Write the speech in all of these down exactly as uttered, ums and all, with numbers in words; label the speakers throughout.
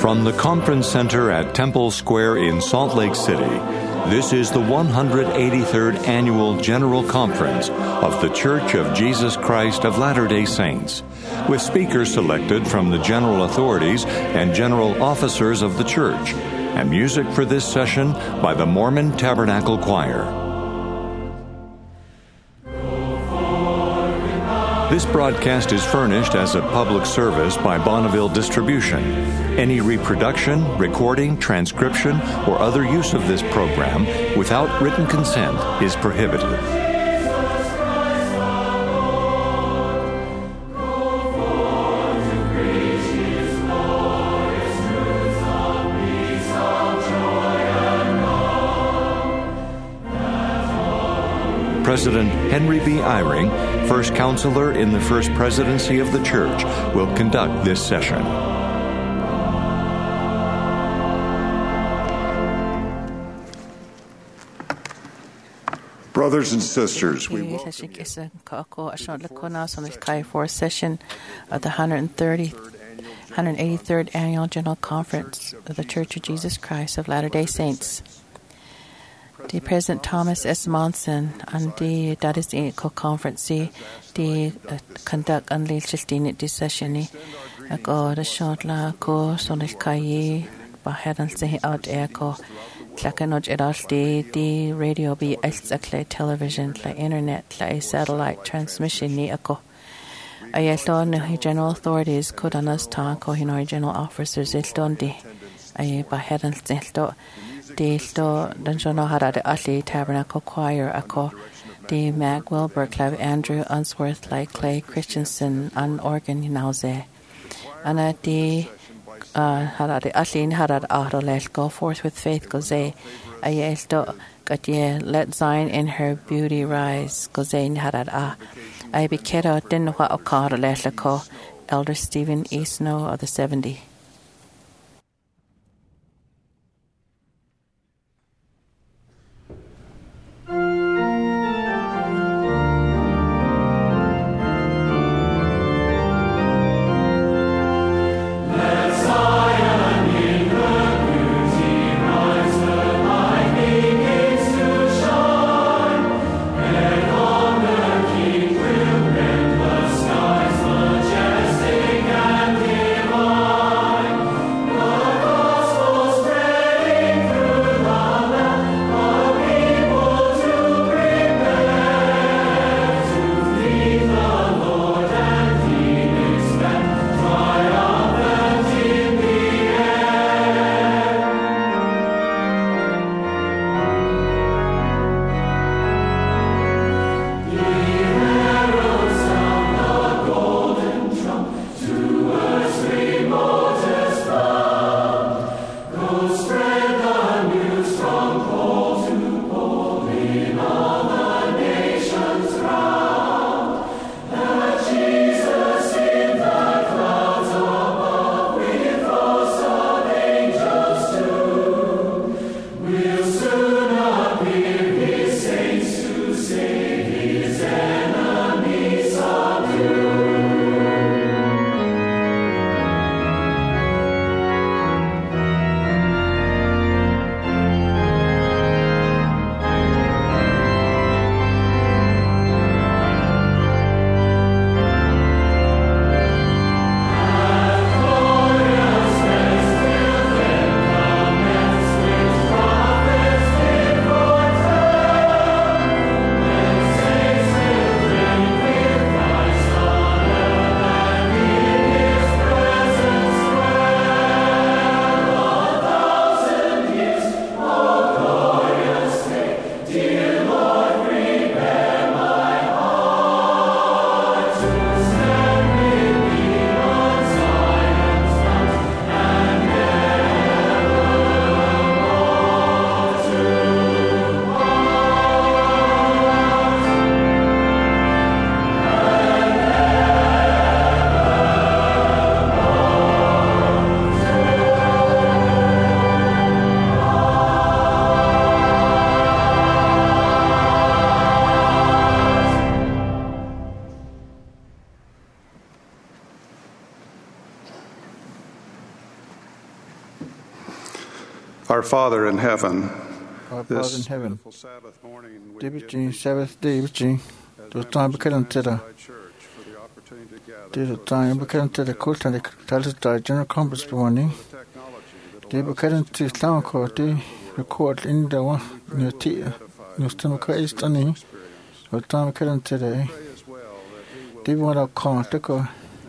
Speaker 1: From the Conference Center at Temple Square in Salt Lake City, this is the one hundred eighty-third Annual General Conference of The Church of Jesus Christ of Latter-day Saints, with speakers selected from the general authorities and general officers of the church, and music for this session by the Mormon Tabernacle Choir. This broadcast is furnished as a public service by Bonneville Distribution. Any reproduction, recording, transcription, or other use of this program without written consent is prohibited. President Henry B. Eyring, First Counselor in the First Presidency of the Church, will conduct this session.
Speaker 2: Brothers and sisters, we
Speaker 3: We
Speaker 2: welcome
Speaker 3: session kisa kako asyon lakona sa Kai four session of the one hundred thirtieth, one hundred eighty-third Annual General Conference of the Church of Jesus Christ of Latter-day Saints. The President Thomas S. Monson and the Dadis Inco Conference, the conduct and legislating this session. Ako the short la ko sonil kai bahadan se out echo. Tlakanoj edas the the radio be exactly television, like internet, like satellite transmission ni ako. Ayelton the general authorities could understand ko hinor general officers elton di ay bahadan selto. The sto Danjono Harade Atli Tabernacle Choir ako the Mag Wilbur Club Andrew Unsworth like Clay Christensen an organ nauze. Anna the Harade Atlin Harad Ahrolel go forth with faith goze ayelto gatye let Zion in her beauty rise goze Harad ah I be kero dinwa okar lelako Elder Stephen E. Snow of the seventy.
Speaker 4: Majestic and divine.
Speaker 2: Our Father in heaven,
Speaker 4: Our Father in heaven, Dibiji, Sabbath day, Dibiji, the time became to the the time became to the court and the Talis General Conference morning. They became to Town Court, they record in the one near Tea, New Stomach is stunning. The time became today. They want to call to go.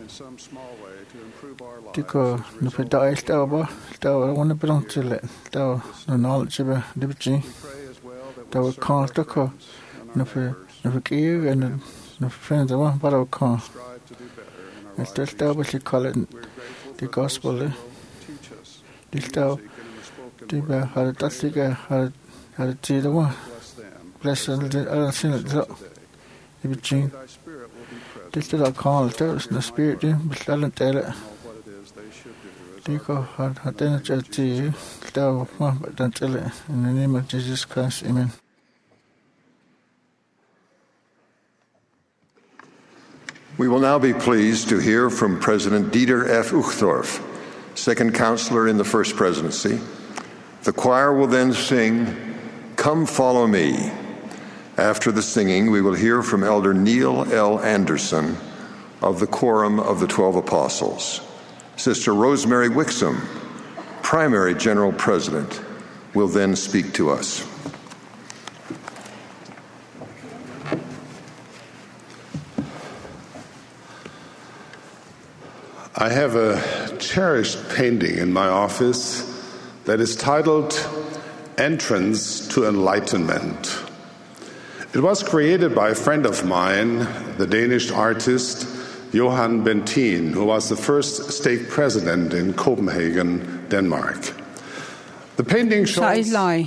Speaker 4: Tiko no pedai stava stava one belong to it stava no knowledge of Dibiji stava call tiko no fe no fe key and no friends of one but I call and still stava she call it the gospel the stava the had that siga had had see the one bless the other sin it Dibiji this is a call there's no spirit but silent tell it Dico had had energy to tell one but don't tell it in the name of Jesus Christ, amen.
Speaker 5: We will now be pleased to hear from President Dieter F. Uchtdorf, second counselor in the First Presidency. The choir will then sing, "Come Follow Me." After the singing, we will hear from Elder Neil L. Anderson of the Quorum of the Twelve Apostles. Sister Rosemary Wixom, Primary General President, will then speak to us.
Speaker 2: I have a cherished painting in my office that is titled Entrance to Enlightenment. It was created by a friend of mine, the Danish artist Johan Bentin, who was the first stake president in Copenhagen, Denmark. The painting shows...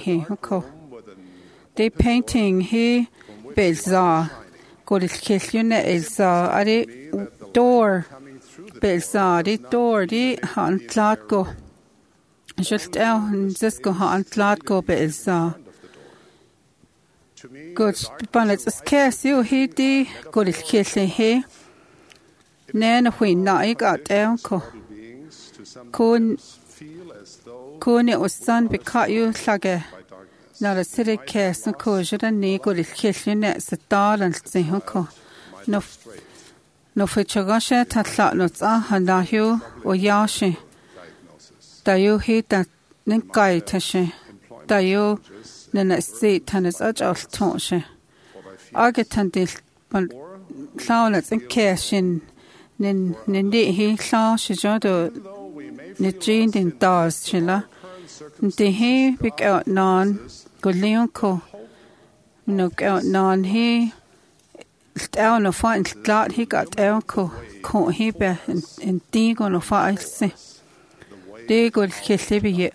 Speaker 6: The painting he belza Godilkilune elza ari door belza di door di han tlatgo just el zisko han tlatgo belza good panets scarce you he di Godilkilne he Nen hui naik at elko. Kun kun it was sun because you lage. Not a city case no closure and nego the kitchen nets the dal and sihoko. No no fichagasha tatla nots ah and ahu or yashi. Dayu hit that ninkai tashe. Dayu nena seat and its edge of toshe. Argetan this but clownets and cashin. Nin nindi he saw she jodo ni jean din dars chilla ndi he big out non good leonko no out non he down no fight glad he got elko ko he be in digo no fight se de good kisibi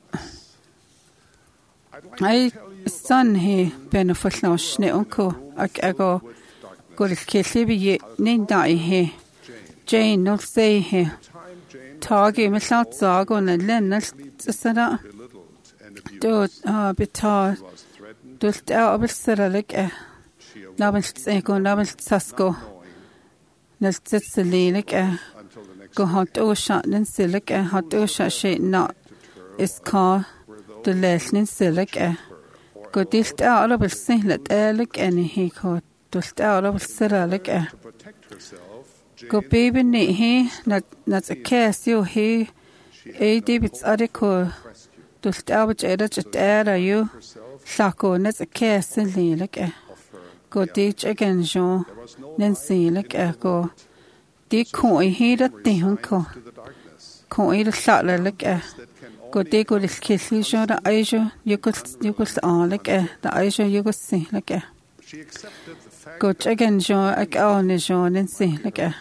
Speaker 6: I son he benefit no snonko ak ago good kisibi nin dai he Jane no say here. Targi without Zago and Lennis Sada. Do ah bitar. Dust out of Seralic eh. Nabels ego, Nabels Sasko. Nest Sicilic eh. Go hot ocean and silic eh. Hot ocean shade not. Is car the lesson silic eh. Go dist out of a singlet elic any he caught. Dust out of Seralic eh. Go baby ni he not not a case you he a David's article to stabach edit at era you sako not a case in like a go teach again Jean Nancy like a go de coin he that thing ko coin the sattler like a go de go this kiss you show the Asia you could you could on like a the Asia you could see like a go again Jean like on Jean Nancy like a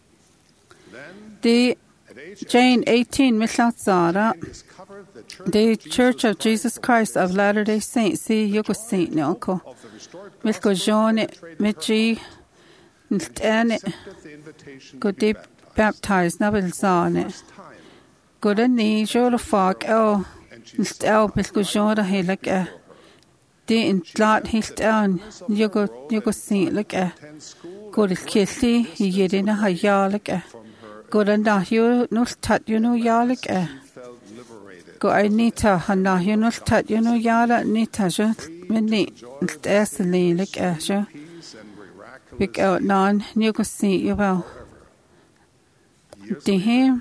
Speaker 6: The Jane eighteen Mislatzara, the Church of Jesus Christ of Latter-day Saints, see Yugo Saint Noko, Milko John, Michi, Nstane, go deep baptized, Nabil Zane, go to knee, Jola Fog, oh, Nstel, Milko John, he like a de in flat, he's down, Yugo, Yugo Saint like a go to Kissy, he get in a high like a. Good and that you no tat you know ya like eh. go ai nita hana yunul tat yunu yala nita jo minni es li lik asha big out non you go see you well di he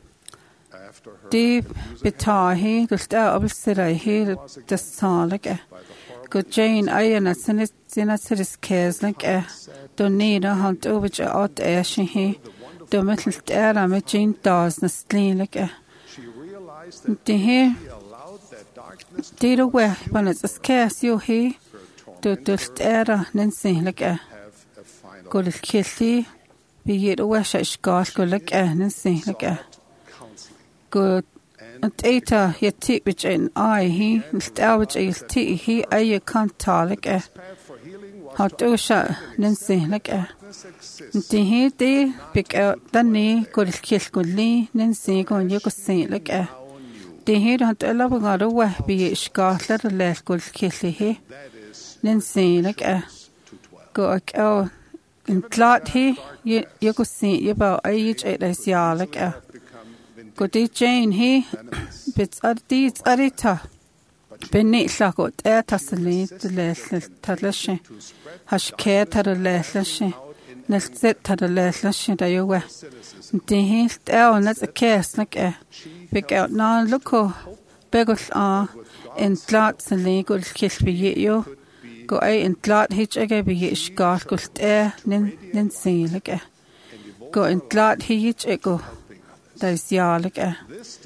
Speaker 6: di bitahi the star of sirai he the salik go Jane ayana sinis sinis cares like a don't need a hunt over to out ash he do middle era me Jane does na slin like a di he did away when it's a scarce you he do just era nancy like a go to kissy be yet away shot go like a nancy like a go and eta he tip which in I he star which is tea he I can't tell like a how to shot nancy like a the he they pick out the knee go to kiss go lee nancy go and you go see like a the he don't allow got away be shot let a less go kiss he nancy like a go oh in plot he you you go see about age it is yeah like a go di Jane he bits are these arita benni lagot e tasli de lesle tadlashe hash care tadlashe nelset tadlashe da yowe di he el net a case like a big out now looko begos are in plots and legal kiss be you go ai in plot hitch again be scar go e nin nin see like a go in plot he hitch go that is yeah like a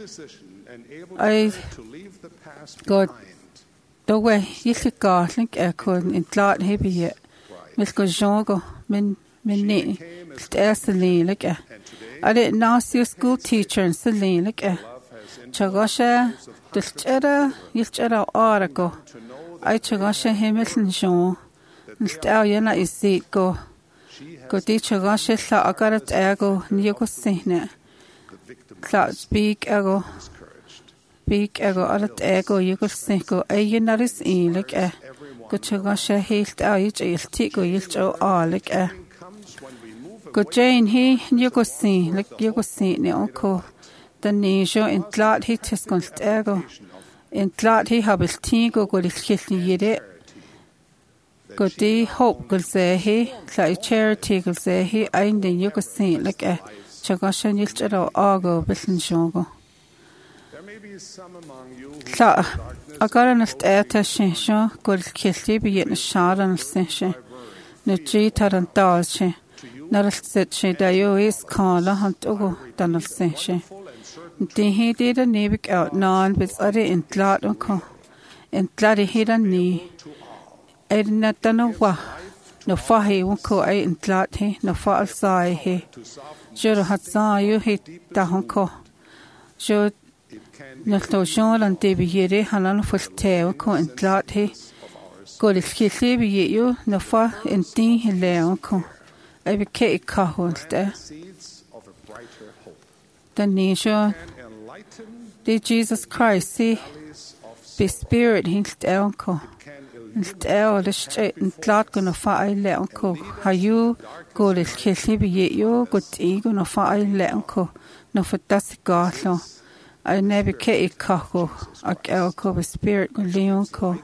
Speaker 6: I God the way you could go like a could in plot he be yet miss go jongo min min ne stairsly like a I didn't know your school teacher and silly like a chagosha the chera you chera oracle I chagosha him in jon star yana is seat go go teacher gosha sa agarat ego ni go sine Cloud speak ego speak ego alat ego you go think go ayinaris in like a go chagasha helt out il tigo il all like a go Jane he you go see like you go see ne uncle the nisho in cloud he tis const ego in cloud he have il tigo go il kitty yede go di hope go say he like charity go say he ein den you go see like a chagasha nilchero ago bislin shogo la agaran sta shin go kilti bi in sharan shin no ji taran dache nar set she da yo is kala hant ogo dan shin di he did a nebik out non bis are in glad ko in glad he dan ni edna tano wa no fahi ko ai in glad he no fa sai he Juro hat sa you hit da honko. Jo nalto jon an debi here hanan fulte ko in glad he. Go the skilli bi you no fa in tin he leon ko. I be ke ka holte. The nisho the Jesus Christ see be spirit hint elko. El the straight and glad gonna fa I leonko. Ha you go the skilli bi you go ti gonna fa I leonko. No for das galo. I never ke kako a elko be spirit go leonko.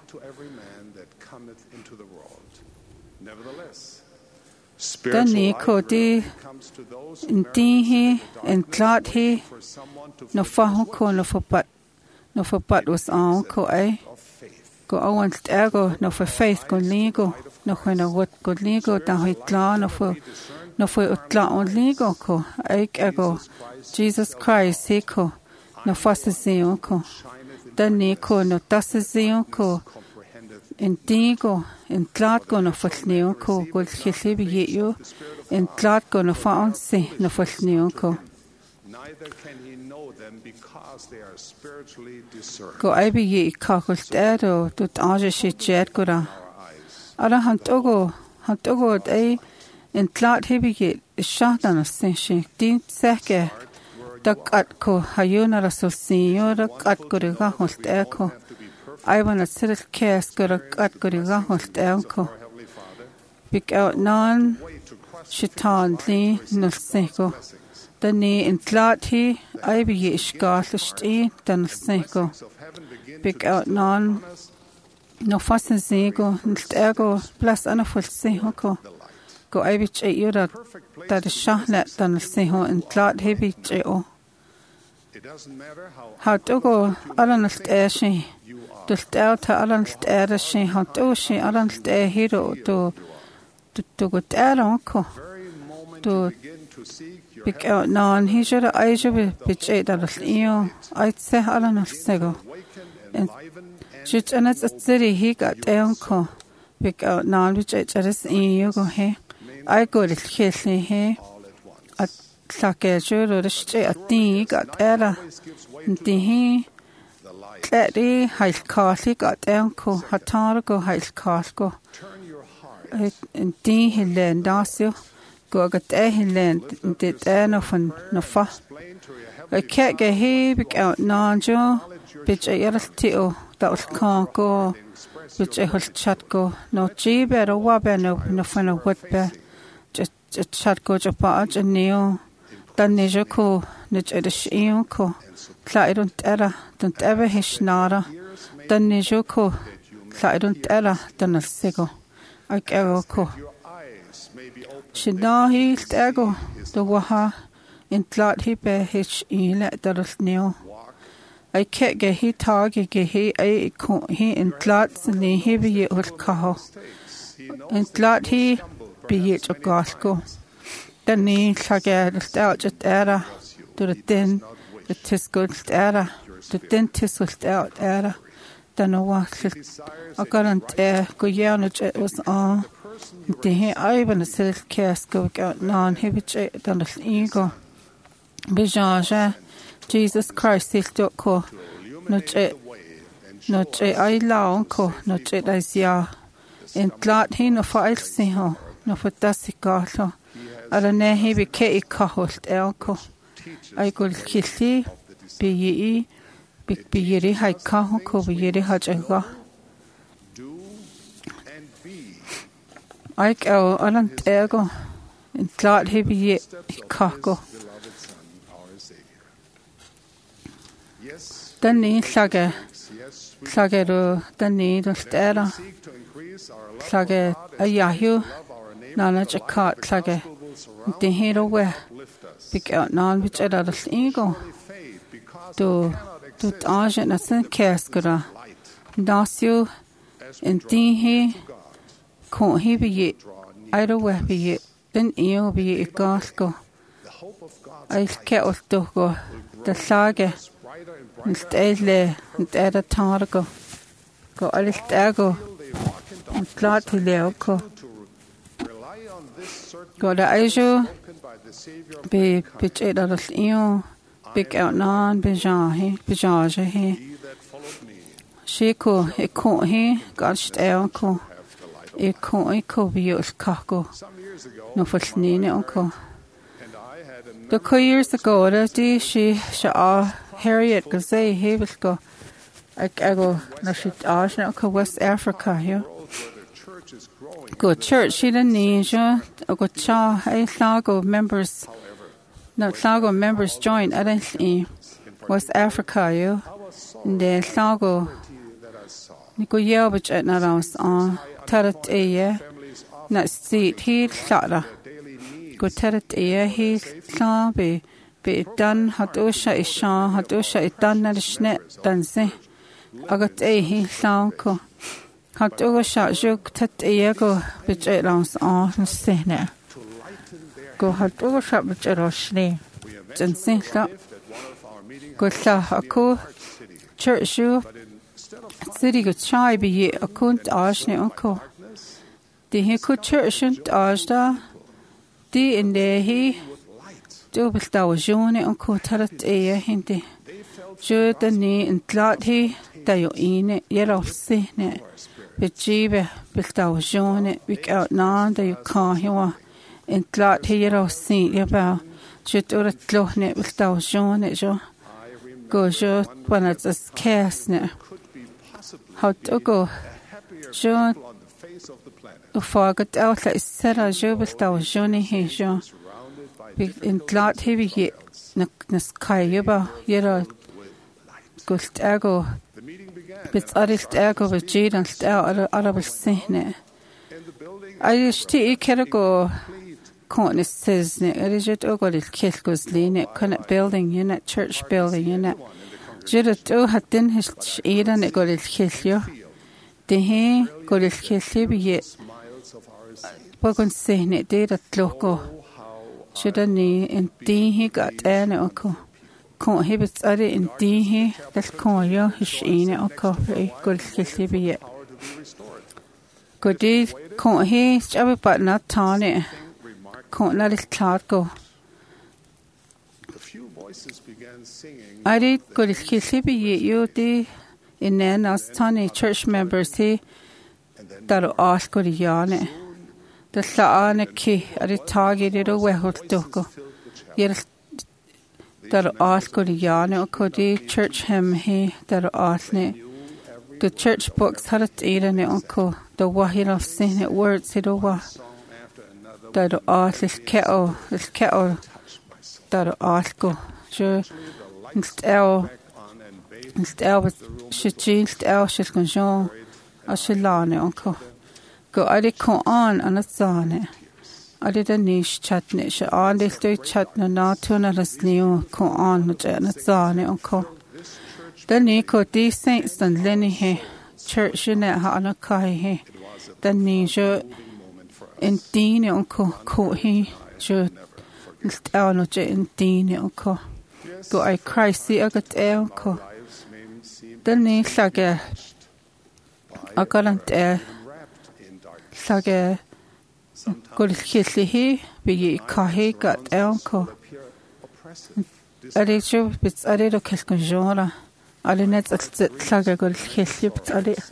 Speaker 6: Den ni ko di in di he in glad he no fa ko no for but no for but was on ko I go on ego no for faith go lego no when a what go lego da he klar no for no for klar on lego ko I ego Jesus Christ he ko no for se ko den ni ko no das se ko in digo in glad go no for neo ko go chili bi you in glad go no for on se no for neo ko
Speaker 2: neither can he know them because they are spiritually discerned.
Speaker 6: Go I be ye kakul edo dut anje shi jet go da. Ara han togo han togo dei in glad hebi ye shatan sin shi din seke dak at ko hayuna rasul sinyo dak at go ga holt eko. I want to sit at cast go at go ga holt eko. Big out non shitan li no seko. Danny in Tlathi, I be Ishgarlish, Danasego. Big out non, no fasten zego, Ergo, plus anaful sehoko. Go I be a yura that is shahlet Danaseho and Tlat heavy jo. How to go, Alanast Ashi. Dult out Alanast Arashi, how to she Alanast a hero to to go down uncle. To pick out non, he should I should be pitch eight dollars. You, I'd say Alanast Sego. And should another city he got uncle. Pick out non, which I just in you go here. I go to Kissly here. At Sakajo or the street at the got era. The he Clatty, High Carly got uncle, Hatargo, High Cargo. And the he learned Darcy. Go got there he learned, did there no fun, no fa. I can't get he big out non Joe, bitch a yellow tito, that was can't go, bitch a whole chat go, no G bear or wabber no, no fun of what bear. Just a chat go to barge and neo. Dan Nijako, Nij Edishionko, Clyde don't error, don't ever hish nara. Dan Nijoko, Clyde don't error, dan a sigo. I go. Shina he ego, the waha, in Tlat he bear hitch in let the neo. I can't get he target get he a he in Tlats and he be it with caho. In Tlat he be it a gasco. Den ni llager y stel jyst era, dwy'r dyn y tisgwyd era, dwy'r dyn tisgwyd era, den o wall a garant e go iawn o jet was on, di hi aiban y sydd ces go gael non hefyd jet dan y llnigo. Bijaja, Jesus Christ ill do ko, no jet, no jet ai lawn ko, no jet ai zia, in glad hi no ffael si ho, no ffodasi garlo. Ala ne he be ke kaholt elko. I go killi be yi be be yeri hai kaho ko be yeri hajaga. I go alan ego in glad he be ye kako. Dan ni llage llage ro dan ni ro stera llage a yahu nana jakat llage. The hero where big out non which at the ego to to age and a sin cascara. Nasio and the he can't he be it either way be it then you be it gasco. I can't do go the saga and stay there and add a targo go a little ego and glad to leoko. Go the Ajo be pitch eight out of you, big out non, bijahi, bijaja he. Shiko, a coat he, gotched elko, a coat a co be your kako, no for snine uncle. The co years ago, that day she saw Harriet Gazay, he will go. I go, no, she asked, no, West Africa here. Go church, she didn't need you. Go cha, I Lago members. No, Lago members joined. I didn't West Africa, you. And then Lago. Nico Yelbich at Naras on Tarat Aya. Not seat, he shara. Go Tarat Aya, he saw be be done. Hadosha is Shaw, Hadosha is done at the schnet, dance. I got a he saw. Had over shot joke tat a go which eight rounds on the scene. Go had over shot which a roshni. Jen sink up. Go sa a co church shoe. City good shy be ye a couldn't ashne uncle. The he could church and ashda. D in there he double dow jone uncle tarat a hindi. Jo the knee and glad he that you in it yellow scene. Bejibe, Biltao Jone, Wick out nan, that you can't hear. In glad here, I'll see you about. Should or a clothnet with Tao Jone, Jo. Go, Jo, when it's a scarce net. How to go? Jo, who forgot out like Sarah Jo with Tao Jone, he Jo. in glad heavy nas kayaba yera gult ego bits arilt ego with jade and star arable sihne. I sti kergo Corn says ne erigit ogol kilkos line connect building unit church building unit. Jirat o hatin his eran e gol kilio. De he gol killi bi Bogon sehne de dat loco. Should ni in di he got an oko. Con hibits are in di he that con yo his ine oko e gol killi bi. Godi con he jab but not tane. Con na lit klart go. I did go to Killibi you de in then as tani church members he that ask go to yane. The saane ki at the target it away hot doko. Yes that ask go to yane or kodi church him he that ask ne. The church books had it eaten it uncle. The wahir of sin it words it over. That ask this kettle this kettle that ask go. Je Stel Stel Shiji Stel Shishkonjon Ashilane uncle. Go I did con on and a zane. I did a niche chatney. She on this day chat no not to another new con on which and a zane uncle. Then Nico these saints and Lenny he church in that on a kai he. Then Nisha in Dine uncle co he should Stel no jet in Dine uncle. Go I Christ I got elko. Then ni sage I got an air sage go to kisli he be kahe got elko. I did you bits I did a kiskonjora. I did net sage go to kisli bits I did.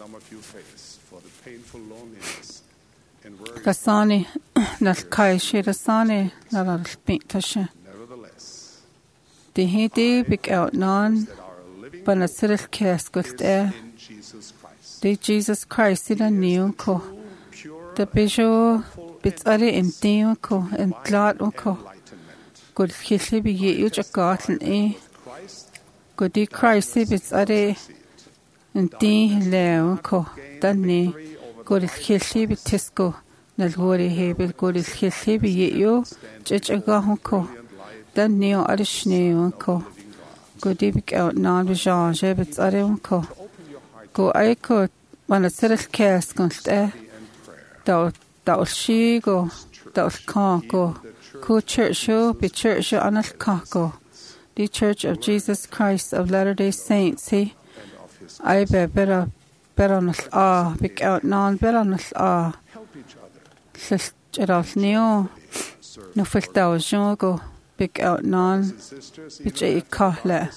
Speaker 6: Kasani nas kai she rasani na la spint tasha. The he de big out non, but a siril cast gult air. De Jesus Christ in a new co. The bisho bits are in dio co and glad unco. Good kissly be ye uch a garden e. Good de Christ bits are in di leo co. Then ne good kissly be tisco. Nal hori he be good kissly be ye you, judge a gahunco. Then neo are sneo co. Go deep out non vision jebits are unco. Go I could when a siril cast gunst eh. That that she go that can't go. Co church show be church show on a go. The Church of Jesus Christ of Latter-day Saints he. I be better better on us ah big out non better on us ah. Sist it off neo. No fit that go. Big out non, which a kahle.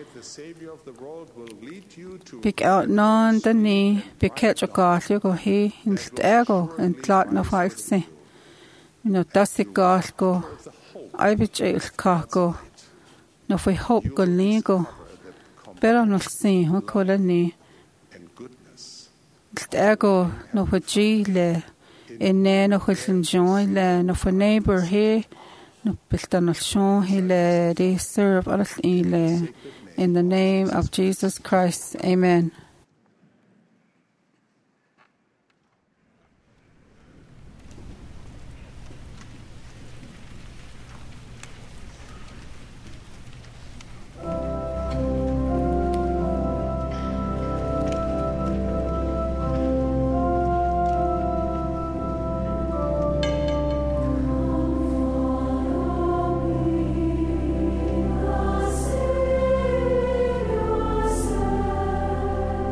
Speaker 6: Big out non, the knee, big catch a garth, you go he, in stego, and clot no fight say. You know, that's the garth go. I be jail car go. No, if we hope go legal. Better not see, who call a knee. Stego, no for G le. In there, no for enjoy le, no for neighbor here. No, Bistan Hile, they serve us in the name of Jesus Christ. Amen.
Speaker 7: Thank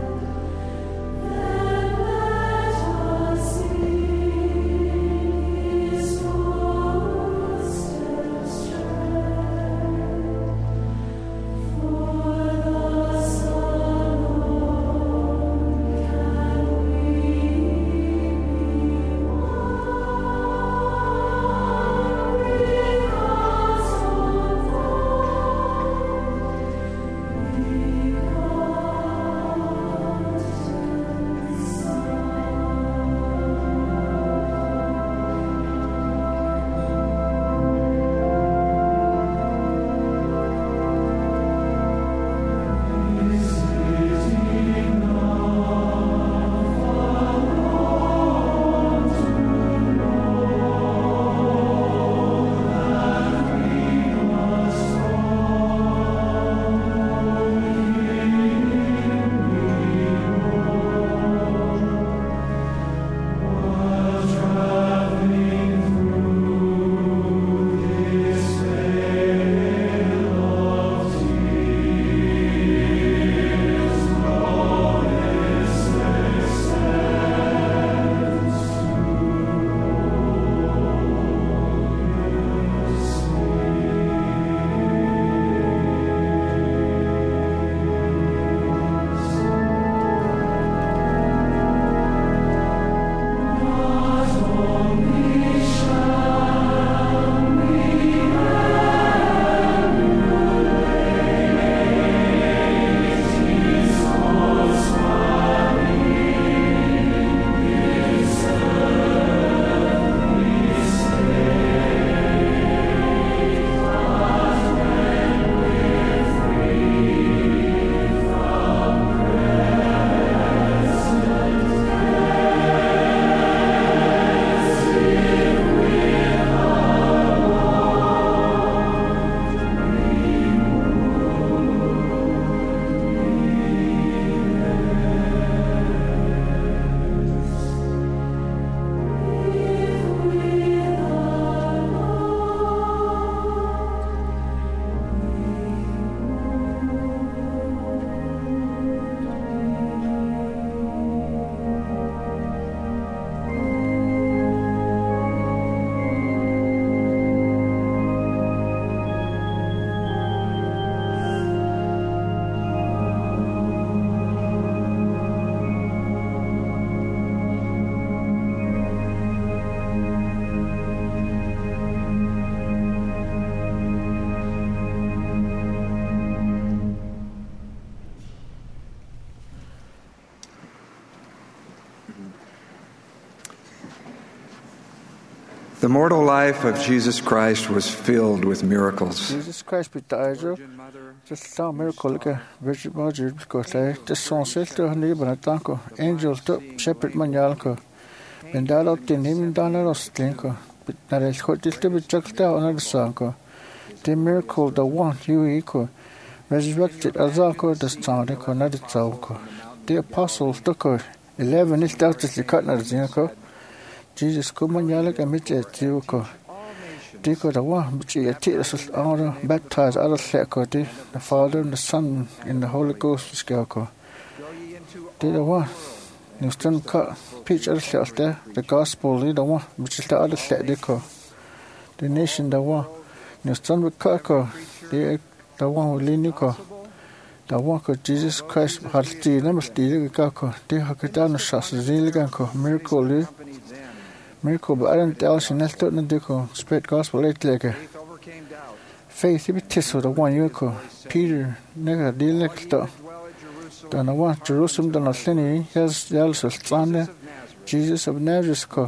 Speaker 7: The mortal life of Jesus Christ was filled with miracles.
Speaker 4: Jesus Christ betajo. Just some miracle ke Virgin Mother ko say the son sister neighbor tanko angel to shepherd manjal ko. Bendalo tinim dana ko. Nare khotil te bichakta onar sanko. The miracle the one you equal. Resurrected Azako the Stone ko na ko. The apostles took eleven is doubtlessly cut na zinko. Jesus ko manjal ke mitte ko. Diko the one which he teaches honor baptized other seko the Father and the Son in the Holy Ghost skako. Did the one you stand cut preach other self there the gospel the one which is the other set diko. The nation the one you stand with kako the the one who lean ko. The one ko Jesus Christ had the number the kako the hakitano shas ziliganko miracle miracle but I don't tell you not to do spread gospel like like faith if it is the one you ko Peter nega dilek to the one Jerusalem the Nathani has the also stand Jesus of Nazareth ko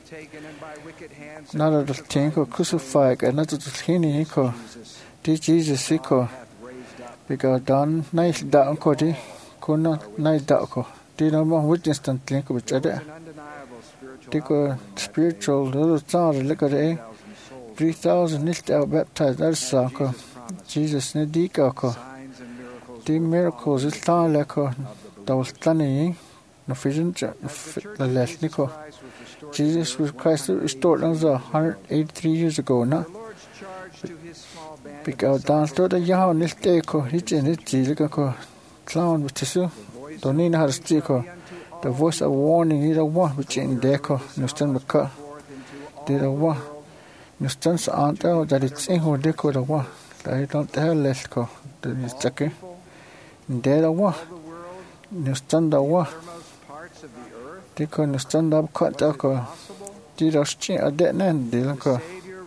Speaker 4: not of the thing ko crucified and not the thing ko the Jesus ko because done nice down ko di ko not nice down ko di no more witness than think of each other. Take a spiritual little town, look at it. Three thousand is out baptized. That's Saka. Jesus Nedika. The miracles is town like that was stunning. No vision, the less Nico. Jesus was Christ restored us one hundred eighty-three years ago. No, because downstairs the young is there. He's in it. Jesus go clown with tissue. Don't need how to stick. The voice of warning is the one which in deco, no stand the cut. Did a one. No stands aren't out that it's in who deco the one. I don't have less co. The second. There a one. No stand the one. Deco no stand up cut deco. Did a chin a dead end, Dilanco.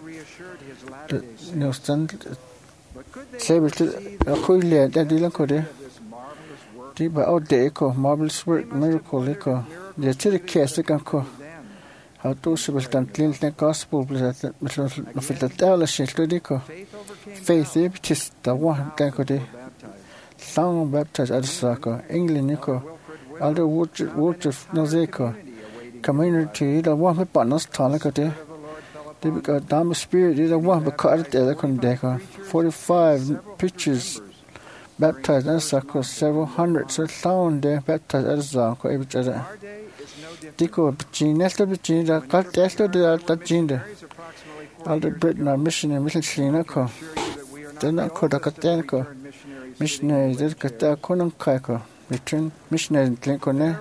Speaker 4: No stand. Save it a quickly at that Dilanco there. But out there, marvelous work, miracle, the chili case, how to support and clean the gospel, but the tell us, faith, it is the one that sound baptized at Saka, England, Nico, all the water, water, Nozeko, community, the one with partners, Talakate, they got damn spirit, the one but cut the other forty-five pictures. Baptized and Sako several hundred so sound there baptized as Sako each other. Dico Gene Nestor Gene that got Nestor that Gene. All the Britain are mission and mission Shinako. Then not Kodakanko. Missionaries that Kata Konan Kaiko. Return missionaries in Clincone.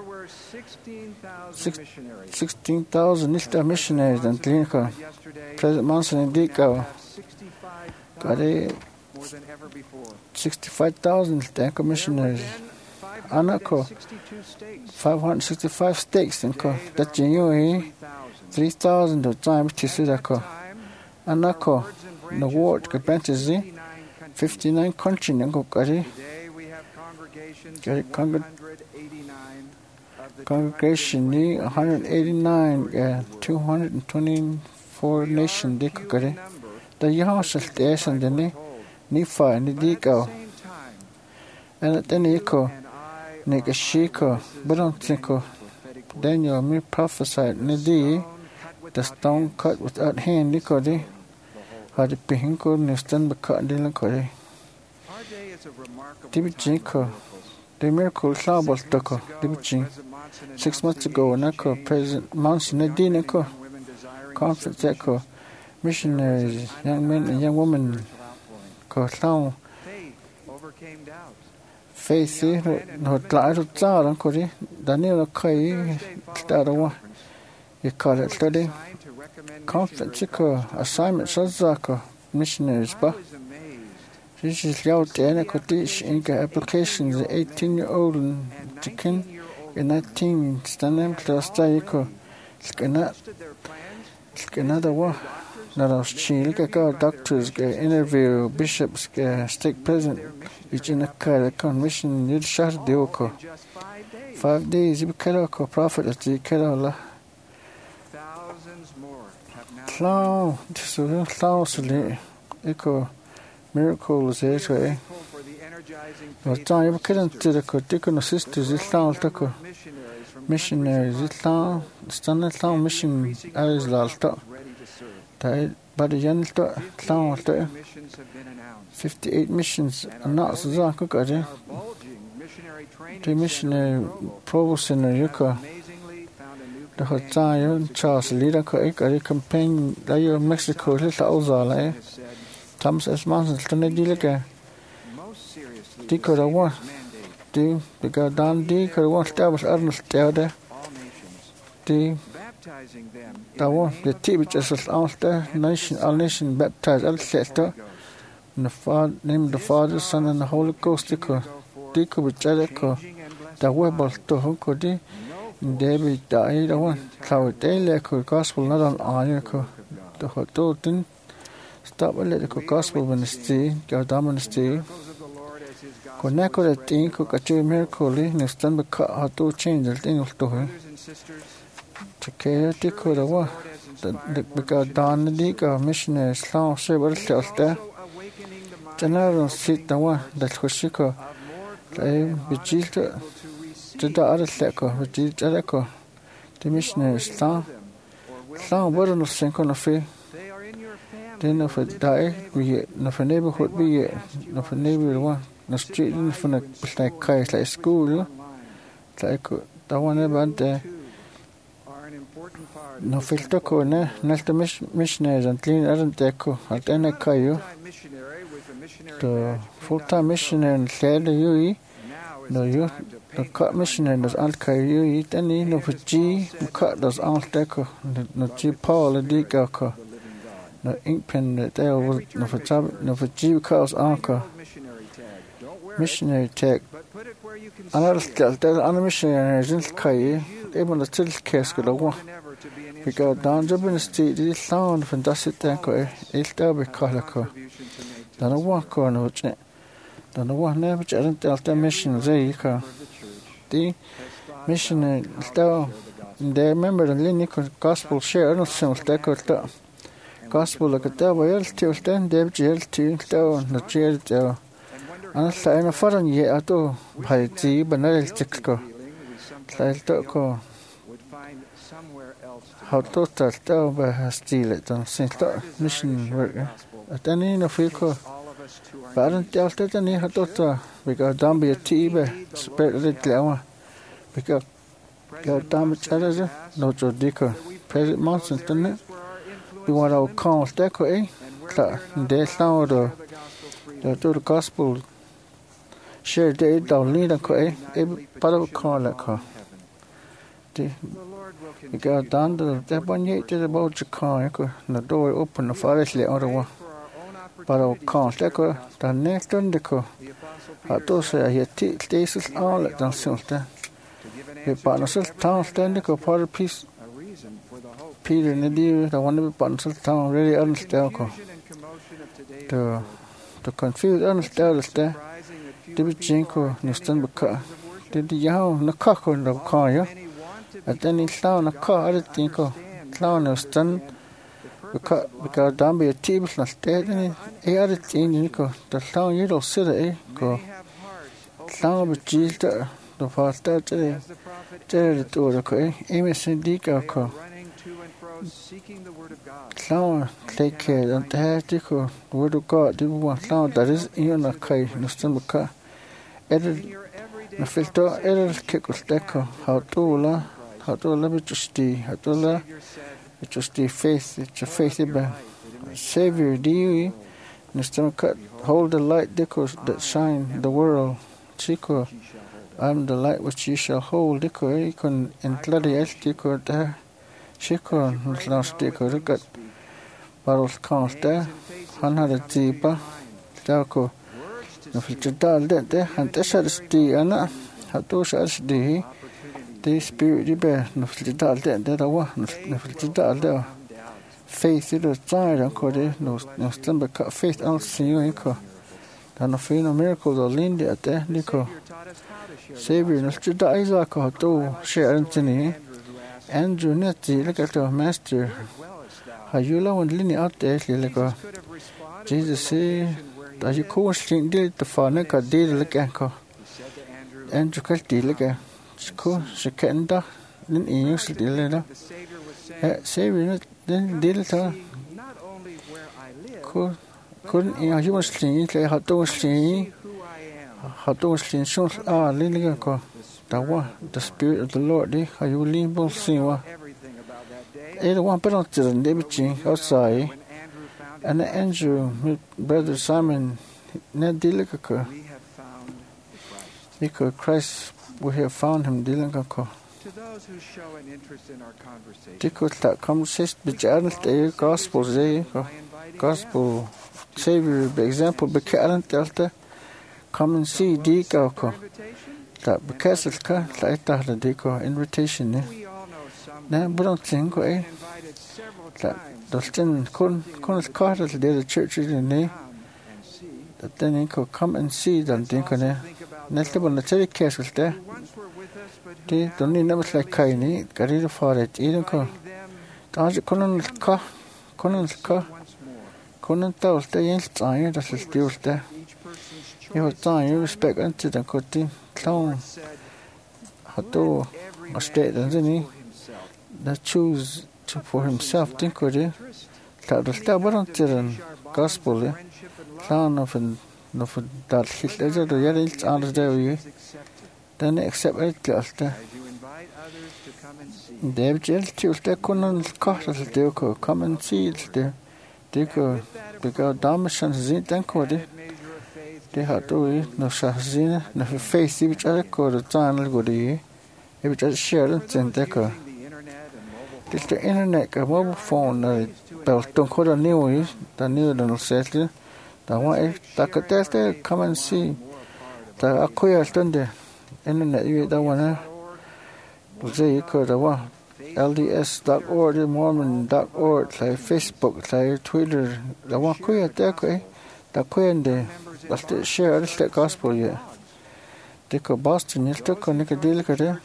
Speaker 4: Sixteen thousand Nista missionaries and Clinco. President Monson and Dico. Got a sixty-five thousand Danko missionaries. Anako, five hundred sixty-five states in Co. That January, three thousand of times Tisudako. Anako, the ward, Kapantasi, fifty-nine countries in Kokari. Congregation, one hundred eighty-nine, two hundred twenty-four nations, Dikokari. The Yahoo station, the name. Nifa and Diko, and at the Nico, Nikashiko, Budontinko, Daniel me prophesied Nidi, the stone cut without hand Nikodi, had the Pihinko, Nistan Bakat Dilankori. Dibichinko, the miracle Sabos Doko, Dibichin. Six months ago, Nako, President Monson Nadinako, conference echo, missionaries, young men and young women. Faith overcame doubt. Faith, no glad of Zara, Cody, Daniel Kai, Starawa. You call it study. Conference, assignment, Sazaka, missionaries, but this is out there, Kodish, Inca applications, eighteen year old chicken, in nineteen, Stanem, Clastaiko, Skinat, Skinada wa. Not Chile, doctors, interview bishops, stake president, which in a car, commission, you'd shot the Oko. Five days, you Keroko, prophet at the Kerala. Lao, so Lao sili, iko miracles is way. Well, time you couldn't do the Kodiko sisters, it's Lao Toko. Missionaries, it's Lao, standard Lao mission as Lalto. But the young Lao, fifty-eight missions, and not so Zakukadi. The missionary provost in the Yuka. The Hotayo, Charles Leader, a campaign, Layo Mexico, little Ozala, Thomas S. Manson, Tony Dilica. They could have won. They, because Dan D could have won, that was Ernest Delde. They, that one, the teachers was out there, nation, all nation baptized, all sector. In the father, name the Father, Son, and the Holy Ghost, they could, they could be Jericho, the Webber to who could they. David died one. So they let the gospel not on iron. The hotel didn't stop with the gospel when the stay, go down on the stay. Connect with the thing, cook a two miracle, and stand the cut how to change the thing of to her. To care to could have one. Because down the dig of missionaries, long several cells there. General sit the one that was sick. They be Jesus. The other sector, which is Jericho, the missionaries, Long, Long, what on the sink on the fee. Then, if it die, we no for neighborhood be no for neighborhood one, no street in front of like cars like school, like that one about the no filter corner, not the missionaries and clean aren't deco, at any caillou. The full time missionary and said the U E, no, you. The cut missionary does alt caillou eat any no for G, the cut does alt deco, no G Paul, the deco, no ink pen that there was no for tab, no for G cars anchor. Missionary tag. Another still, there's another missionary in caillou, even the still case could have one. Because down job in the street, this sound from Dusty Tanko, it's there be calico. Then a one corner, which then the one never didn't tell the mission, they can. The missionary still, they remember the Lincoln gospel share, no sense they could tell. Gospel like a devil, till then, Dave jail, till down the jail there. And it's like a foreign year at all, by the banal sticker. Like Toko. How to tell by her steal it and sing mission worker. At any in a fico. But I don't tell that any her daughter because don't be a tea by spirit of the glamour. Because God damn it, other no Joe Dicker. President Monson, didn't it? We want our calls deco, eh? There's now the do the gospel. Share the down lead and co, eh? Every part of a call like her. We got down to the one yet about the car, the door open, the forest lay out of one. But I'll count the the next one the co. I do say I hear stasis all at the silter. The partners town standing for part of peace. Peter and the deer, the one of the partners town really understand. The the confused understand there. David Jinko, Nistan Baka. Did the young, the cock on the car, yeah? At any sound a car, I think, clown or stun. Because don't be a table, not dead any other thing, Nico. The sound you don't sit, eh? Go. Sound of Jesus, the first that today. Jerry to the co, Amos and Dico. Sound, take care, don't have Dico. The word of God, do one sound that is in a kite, no stomach car. Edit. The filter, edit, kick with deco. How to la. How to love it just the, how to love it just the faith, it's a faith by Savior, do you? Mister Cut, hold the light dickos that shine the world, Chico. I'm the light which you shall hold, Dico, you can include el Dico there, Chico, last Dico, look at barrels count there, one hundred deeper, Daco. If it's a dull dead there, and this is the Anna, how to shall the. The spirit you bear, no filter that, that I want, no filter there. Faith is the side, and call it no stand but faith, I'll see you, Nico. Then a few miracles or lean at there, Nico. Savior, no filter Isaac, to share Anthony. Andrew Netty, look at our master. Har you la one linje out there lille go. Jesus say da you ko sling det the fane ka det le kan ko. Andrew ka det le ka. Ko se kan da den eneste del der. Ja, se vi den del der. Ko kun en jo sling le har to sling. Har to sling så ah lille ko. Da var the spirit of the Lord det har jo lige bol sin wa. Either one put on to the Nebuchadnezzar outside, and Andrew, brother Simon, not Dilakaka, because Christ we have found him Dilakaka. Because that conversation, the journal, the gospel, the gospel savior, the example, the current delta, come and see Dikako. That because it's cut like that, the Diko invitation. Now, we don't think eh, that there's still kun kun caught at the churches in there. That then they could come and see them. They could eh. Not the one that the case was there. They don't need never like kaini. Got it for it. Even ko. That's kunan ka kunan ka kunan tell the ends time. That's the still there. You have time. You respect unto the cutting. Clown. Hato a state and then that choose to for himself think with it that the step on the gospel plan of and of that hit the the yet on the day then accept it just David just to the couldn't cost us to come and see it there they go because damation sind then could they had to no shazina no face which other could channel good if it just share it and take It's the internet, a mobile phone, uh, but don't call the news, the news don't settle. The one that could test it, come and see. The acquire the internet, you don't want to say you could have one. L D S dot org, Mormon dot org, like Facebook, like Twitter, the one queer, the the queer, the share the gospel, yeah. They could Boston, you took a nickel deal,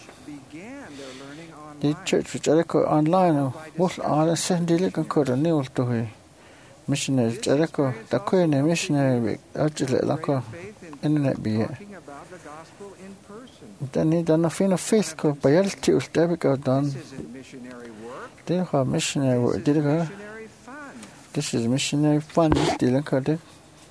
Speaker 4: the church which I go online, what are the send the lick and code a new to he. Missionary Jericho, the queen a missionary, actually like a internet be here. Then he done a fin of faith called by L T U, Debico done. They have missionary work, did it? This is missionary fun, dealing code it.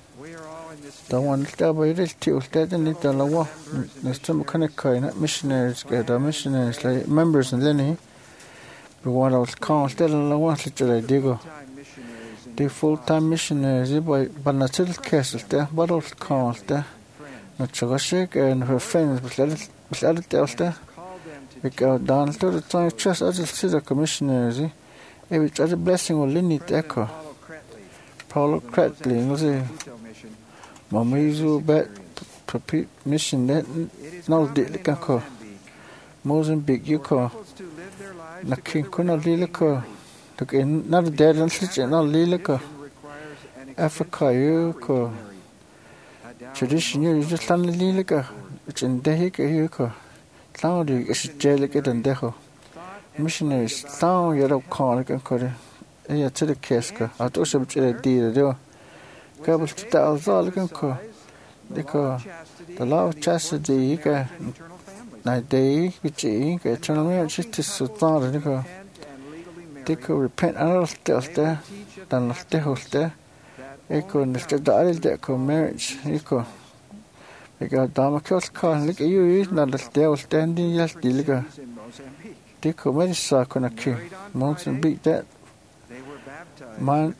Speaker 4: The one that by L T U, that in it, the law, the stomach connect, missionaries get the missionaries like members and Lenny. But what I was called, that I wanted to like Digo. The full time missionaries, but not till castles there, but I was called there. Not Chagashik and her friends, but let it, but let it else there. We go down to the time, just as a city commissioners, every other blessing will limit echo. Paulo Cratley, was a Mamizu bet mission that no diliko. Mozambique yuko. Nakin kuna liliko. Took in not dead and such and all liliko. Africa yuko. Tradition you just land liliko. Which in Dehika yuko. Town you is jellicat and deho. Missionaries town yet of conic and code. Yeah, to the casca. I thought some deal do. Couple to thousand can call. They call the law of chastity. Night day, which ink, eternal marriage is so thought. They call. They call repent and still there. Then the still there. They call the style that call marriage. They call. They got Damakos call. Look at you, not the still standing. Yes, the they call Medicine on a key. Mozambique that. Man.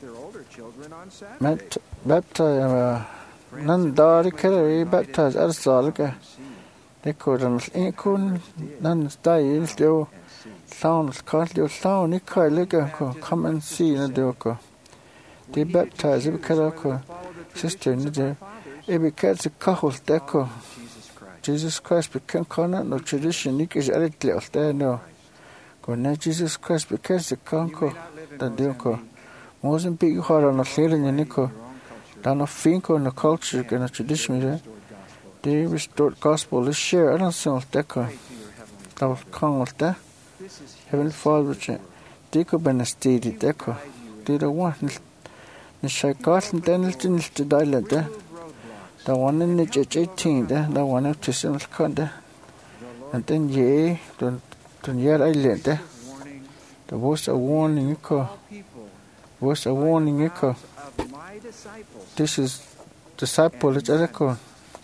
Speaker 4: Met baptized none dari carry baptized as salga. They couldn't incun none stay still sounds costly sound Nika Liga come and see in the doko. They baptized Ibicaraco sister in the Ebi cats a cahos deco. Jesus Christ became covenant no tradition Nick is added there no. Go now Jesus Christ because the conco the doko. Mozambique hard on a sailing in Nico, down a finko in the culture and a tradition. They restored gospel this year. I don't see what's deco. That was calm with that. Heavenly Father, which deco been a steady deco. di da wa ni shakal den tin ti dile de da one ni eighteen de da one to sim konde and then ye don don yer island de there was a warning ko was a warning ko this is disciple it ko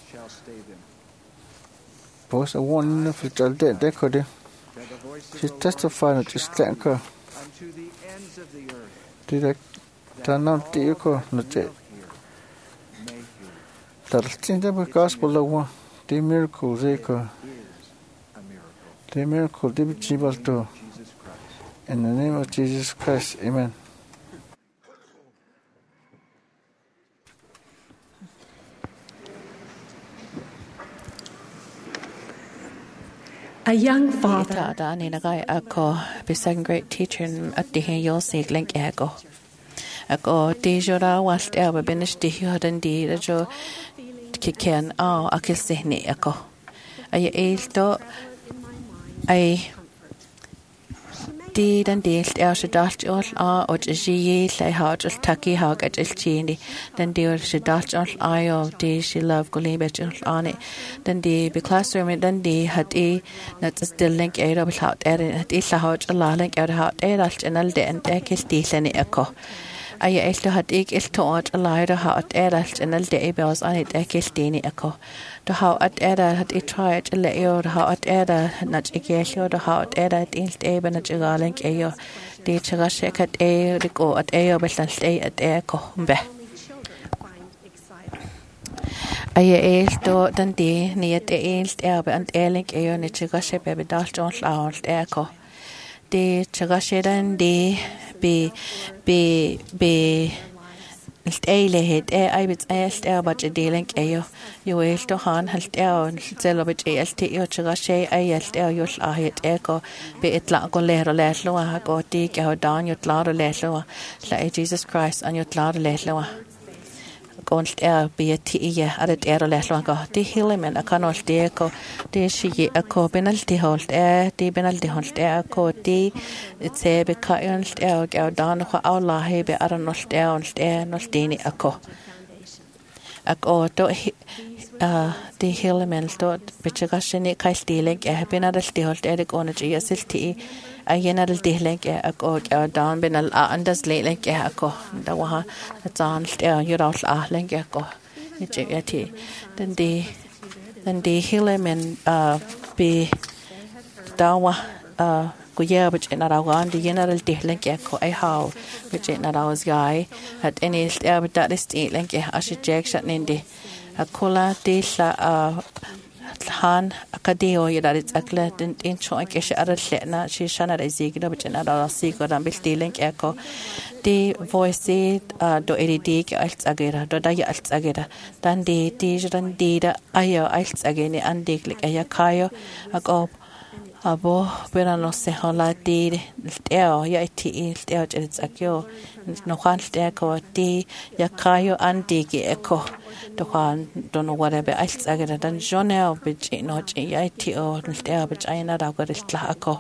Speaker 4: was a warning for the de ko de she testified to stand ko did I turn up the ko no te tartin the gospel law the miracles ko the miracle the chibalto in the name of Jesus Christ, amen.
Speaker 8: A young father.
Speaker 3: Ta da ni na gai ako be second great teacher at the hen yo sig link ego. Ako di jora wast eba binish di hoden di da jo kiken a akil sehni ako. Ay eilto ay di den delt er så dalt all a og ji lei hat al taki hag at el chini den di er så dalt all I of di she love go libe all on it den di be classroom den di hat e net still link er ab hat er hat i la hat la link er hat er alt en al den der kisti leni ekko ay el hat ik el tot ala er hat er alt en al de e bos on it der kisti ni ekko the how at era had it tried a leo the how at era not ikesho the how at era it eben at galink ayo the chagashek at a the go at ayo belan stay at e ko be ay esto dan di ni at eilst erbe and elink ayo ni chagashe be dalt on lault e ko the chagashe dan di be be be Ilt eile het e ai bit eilt er bat deling ayo yo eilt han halt er zelo bit eilt yo chaga she eilt er yo a het e ko be itla go lero leslo ha go ti ke ho dan yo tlaro leslo la Jesus Christ an yo tlaro leslo gonst er be ti ye adet er leslo go ti hilimen akanol te ko te shi ko penal ti holt e ti penal ti holt e ko ti se be ka yonst er go dan ko Allah he be aranol te onst e nol dini ako ako to uh the hilimen to bichagashini kai stiling e penal ti holt e ko na ji asilti ayenar al dihleng e ako dan benal andas leleng e ako dawa tan e yural ahleng e ako ni jeti den di den di hilemen uh be dawa uh kuya bich na rawan di yenar al dihleng e ako ai how bich na rawas guy at any e but is leng e ashi jek shat nindi akola de la uh han akadio yada it's akla den in cho ke shara lena shi shana rezig da bchana da si ko ram bildiling eko di voice do edit ke als agera do da ya als agera dan di di ran di da ayo als ageni andiklik aya kayo ako abo berano se hola di teo ya ti teo it's akyo no kan teo di ya kayo andiki eko do kan don't know whatever als agera dan jonel bit no ya ti o teo bit ayna da gar tla ako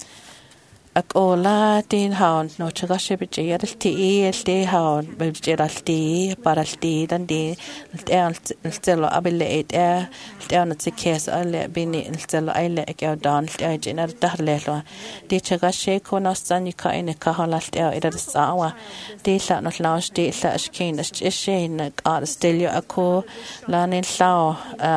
Speaker 3: ako la tin haun no chaga shebit ya ti ti haun bit ti para ti dan di teo stelo abile et e teo no tsikes alle bini stelo ile ke dan teo jina darle lo di chaga she ko no sani ka ine ka hala teo ida sawa di la no laus di la skin is shin ar stelio ako la nin lao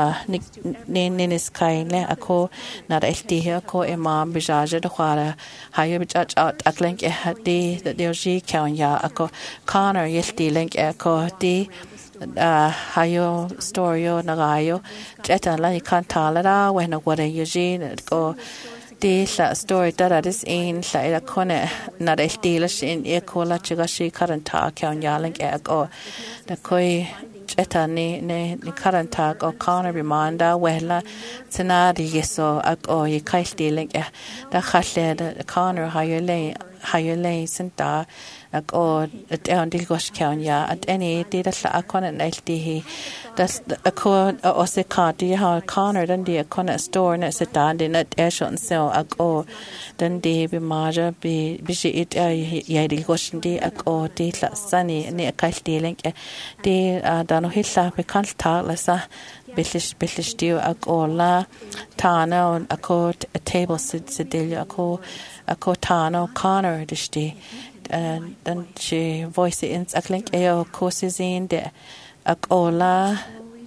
Speaker 3: ni ni ni skaile ako na resti ko imam bijaje do khara hayo bijaj at aklink e hadi that there ji kaun ya ako Connor yesti link ako di uh hayo storyo nagayo jeta la kantala da when what a eugene go di la story that is in la kone na resti la in e kola chiga shi karanta kaun ya link ako da koi jeta ni ni ni karanta ko Connor remanda wela tsanadi yeso ako ye kai stealing da khalle da Connor hayo le hayule senta ag o down dil gosh count ya at any data la akon and ldi that's a co o se card ha corner dan dia corner store na se dan din at air shot so ag o dan di bi maja bi bi shi it ya dil gosh di ag o di la sani ne kal di link di dan o hilla be kan ta la sa billish billish dio ag o la tana a co a table sid sidil a co a co tana corner dishti and then she voice it in a link eo courses in de ag o la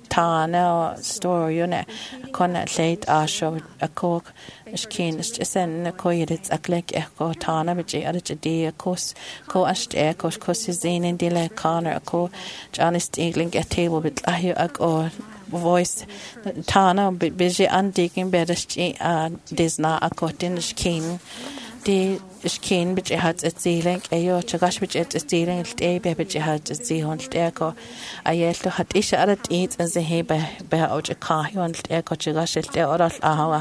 Speaker 3: tana store yune con late a show a co skin sen a co it's a link e co tana which a di a course co ast e co courses in in de le corner a co johnny stigling a table with a ag o voice tana busy andiking bedest a disna a cotin skin di skin which has a ceiling ayo chagash which it's a ceiling day baby which has a ceiling eko ayelto hat is at it as a hebe be out a car on eko chagash te oral ahawa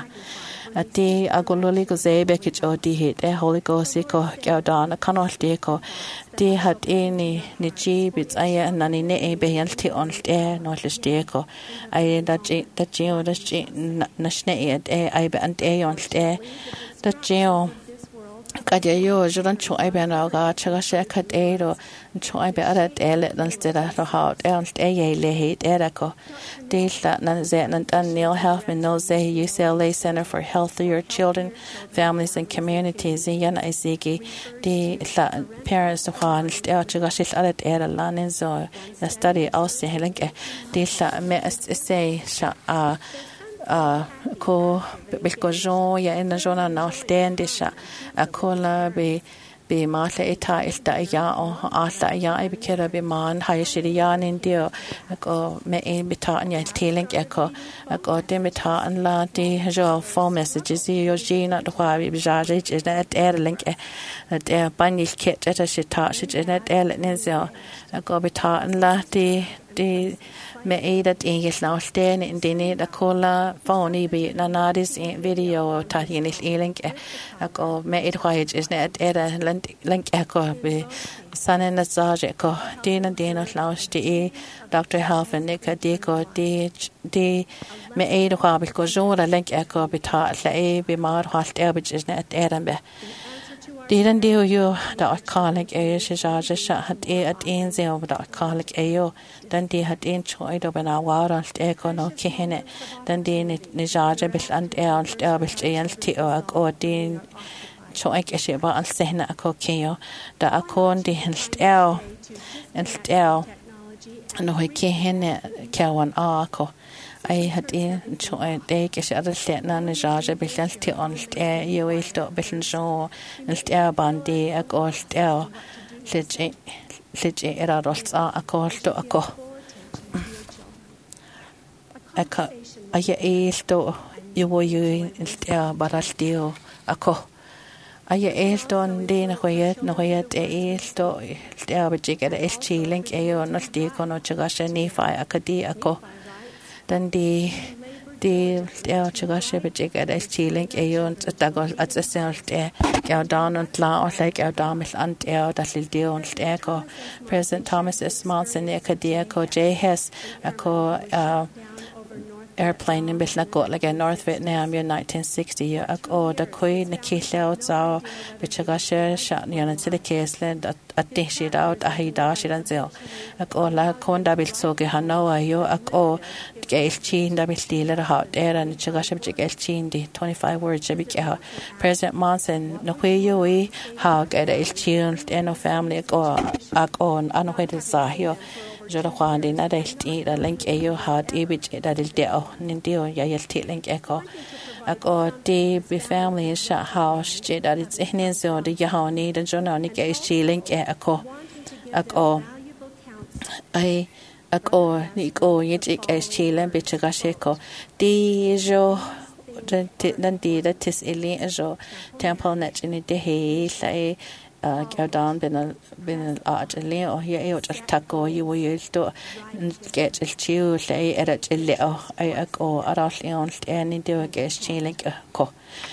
Speaker 3: ati agololi go zebe kich o di hit e holy ghost ko gaudan a kanol deko di hat any ni chi bits aya nani ne e be yalti on te no listeko ay da ji da ji o da ji na shne e ay be ant e on te da ji Kadia yo juran choi ben aga chaga shekat ero choi be ara ele dan stera ro haut e on e ye le hit erako dela nan ze nan dan Neil Halfman no ze U C L A Center for Healthier Children, Families and Communities yan isigi di la parents of han e chaga shil ara era lanin zo na study also helenke di la me say sha a Uh, ko bilko jo ya in jona na stendisha akola be be mata eta ilta ya o ata ya e bikera be man hay shiriyan indio ko me e bita nya telink eko ko de bita an la di jo phone messages yo jina do kwa bi jaje je net er link at er banil kit at shita shit net er ne zo ko bita an la di di me edat ingel naulten in dine da kola phone be na nadis video ta hinil link ko me it khoyj is net era link ko be sanen na zaje ko dina dina lausti Doctor Halfman nika diko di di me ed kho bil ko jora link ko be ta la e be mar halt er is net era be Diran dio yo da alcoholic ayo she jaje sha hat e at in ze over da alcoholic ayo dan di hat in choi do bena war alt e ko no kihene dan di ni jaje bil and e alt e bil e alt ti o o din choi ke she ba al sehna ko kiyo da akon di helt e alt e no he kihene kawan a ko I had in choi de ke shar le na na jaje bil ti on te yo il to bil jo il te bandi a ko te leje leje era rolsa a ko to a ko aka aya il to yo wo yo il te baral dio a ko aya il to de na ko yet no yet e il to te ba je ke el chi link e yo no ti ko no chaga shani fa akadi a ko dan di di el chaga shebe je ke el chi link e yo ta go at se self e ke down and la or like el down mit ant e da lil dio und e ko President Thomas S. Monson e kadia ko J Hess a ko airplane in Bitla got like a North Vietnam in nineteen sixty a o da koi na kilo za bichaga she shat ni an to the caseland at dish it out a hi da shi dan zel a o la kon da bil so ge hanoa yo a o gel chin da bil dealer hot air and chaga she gel chin di twenty-five words bi ke President Monson no kwe yo e ha get el chin no family go a on an kwe de sa yo Jora kwandi na delti da link e yo hat e bit da delti o nindio ya yelti link eko ako de be family sha house je da it's in so de ya ni da jona ni ke chi link e ako ako ai ako ni ko ye je ke chi len bit ga sheko di jo dan di da tis eli jo temple net in de he sai go down bin a bin a art le o ye e o taco you will to get el chiu le era le o ai ko aral e on en do ge chilling ko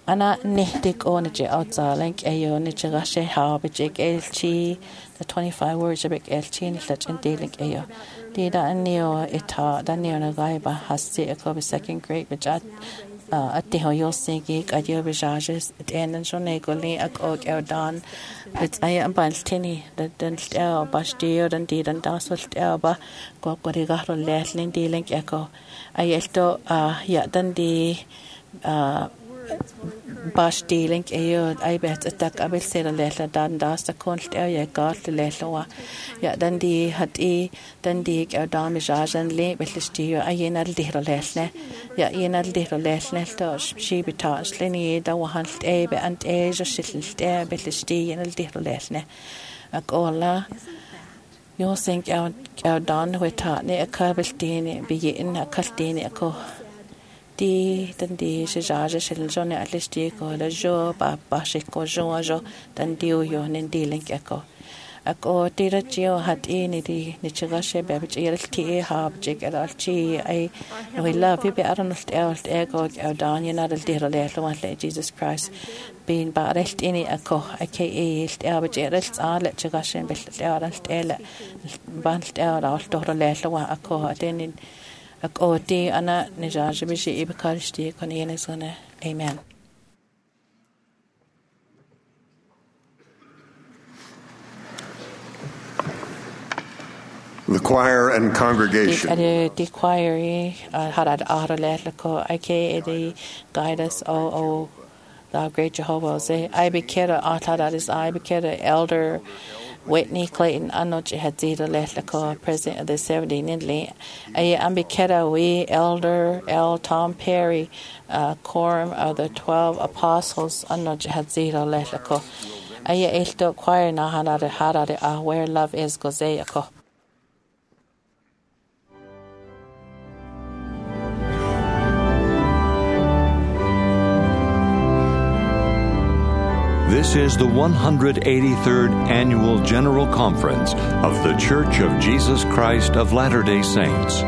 Speaker 3: Ana nihtik onage outside like ayo nichagashe habijik elchi the twenty-five words of elchi nilach in dealing ayo. Dida anio ita danio na gaiba hasti a second grade which at at the hoyo singi adio vijages at en and jonegoli ak og eldan. It's I am baltini the dent el bastir and did and daswelt elba go gorigato letlin dealing echo. Ayelto uh ya dandi uh Bash dealing ayo I bet attack I will say the letter dan das the const area got the letter ya dan di hat e dan di er damage and le betlistio I yen al dihro lesne ya yen al dihro lesne to she betas lini da wahant e be and e jo sittelt e betlisti yen al dihro lesne ak olla yo think out er dan we ta ne a kabeltini be yen a kaltini ako di dan di se jaje sel jone atlisti ko la jo pa pa se ko jo jo dan di yo nen di link ako ako tira chio hat ini di ni chaga she be be ir ti ha je al chi I we love you be aron st elt ego au dan you not di ro le lo le Jesus Christ being ba recht ini ako aka elt er be ir elt a le chaga she be le elt ele ban elt al to ro le lo ako den Ak o di ana nijaje bishi ibakaristi kon yenesone. Amen.
Speaker 5: The choir and congregation.
Speaker 3: The the choir harad araleko aka the guide us o o the great Jehovah say I be kera atad is I be kera elder Whitney Clayton anoche had zero letlako president of the seventeen Indley. I am Biketa we elder L. Tom Perry, uh, quorum of the twelve apostles anoche had zero letlako. I elto choir na hanade harade ah where love is gozeyako.
Speaker 1: This is the one hundred eighty-third Annual General Conference of The Church of Jesus Christ of Latter-day Saints.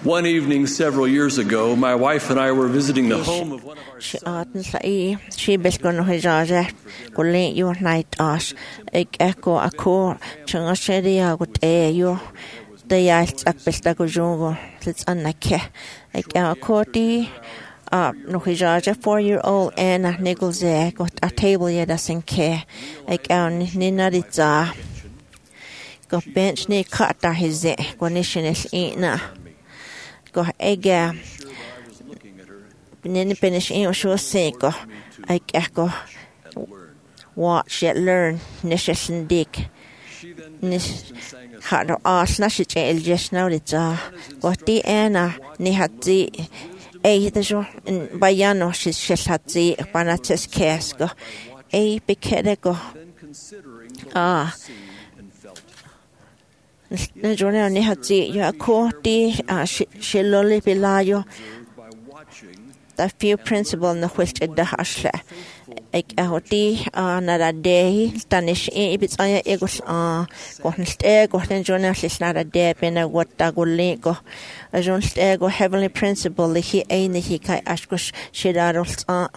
Speaker 9: One evening several years ago, my wife and I were visiting the home of one of our
Speaker 10: She aten sa I she besgon ho jaje ko le yo night ash ek eko ako changa sheria gut e yo de yalt ak besta ko jongo let's annake ek ako ti Uh, no hijaja four-year-old Anna Nicholze got a table yet as in care. Like on Ninaritza got bench ne kata his condition is eaten. Got egg Nini finish in sure sink. I echo watch yet learn Nishes and Dick. Had her ass nash jail just now. It's a got the Anna ni had the Ei dejo in bayano she's shatzi panates kesko ei bekedego ah ne jone ni hatzi ya ko ti shiloli bilayo the few principle no which the hasle ek ahoti another day stanish e bits aya egos ah gohnst e gohten jone she's not a day bena what tagulego a jonst ego heavenly principle he eine he kai ashkush shidarols ah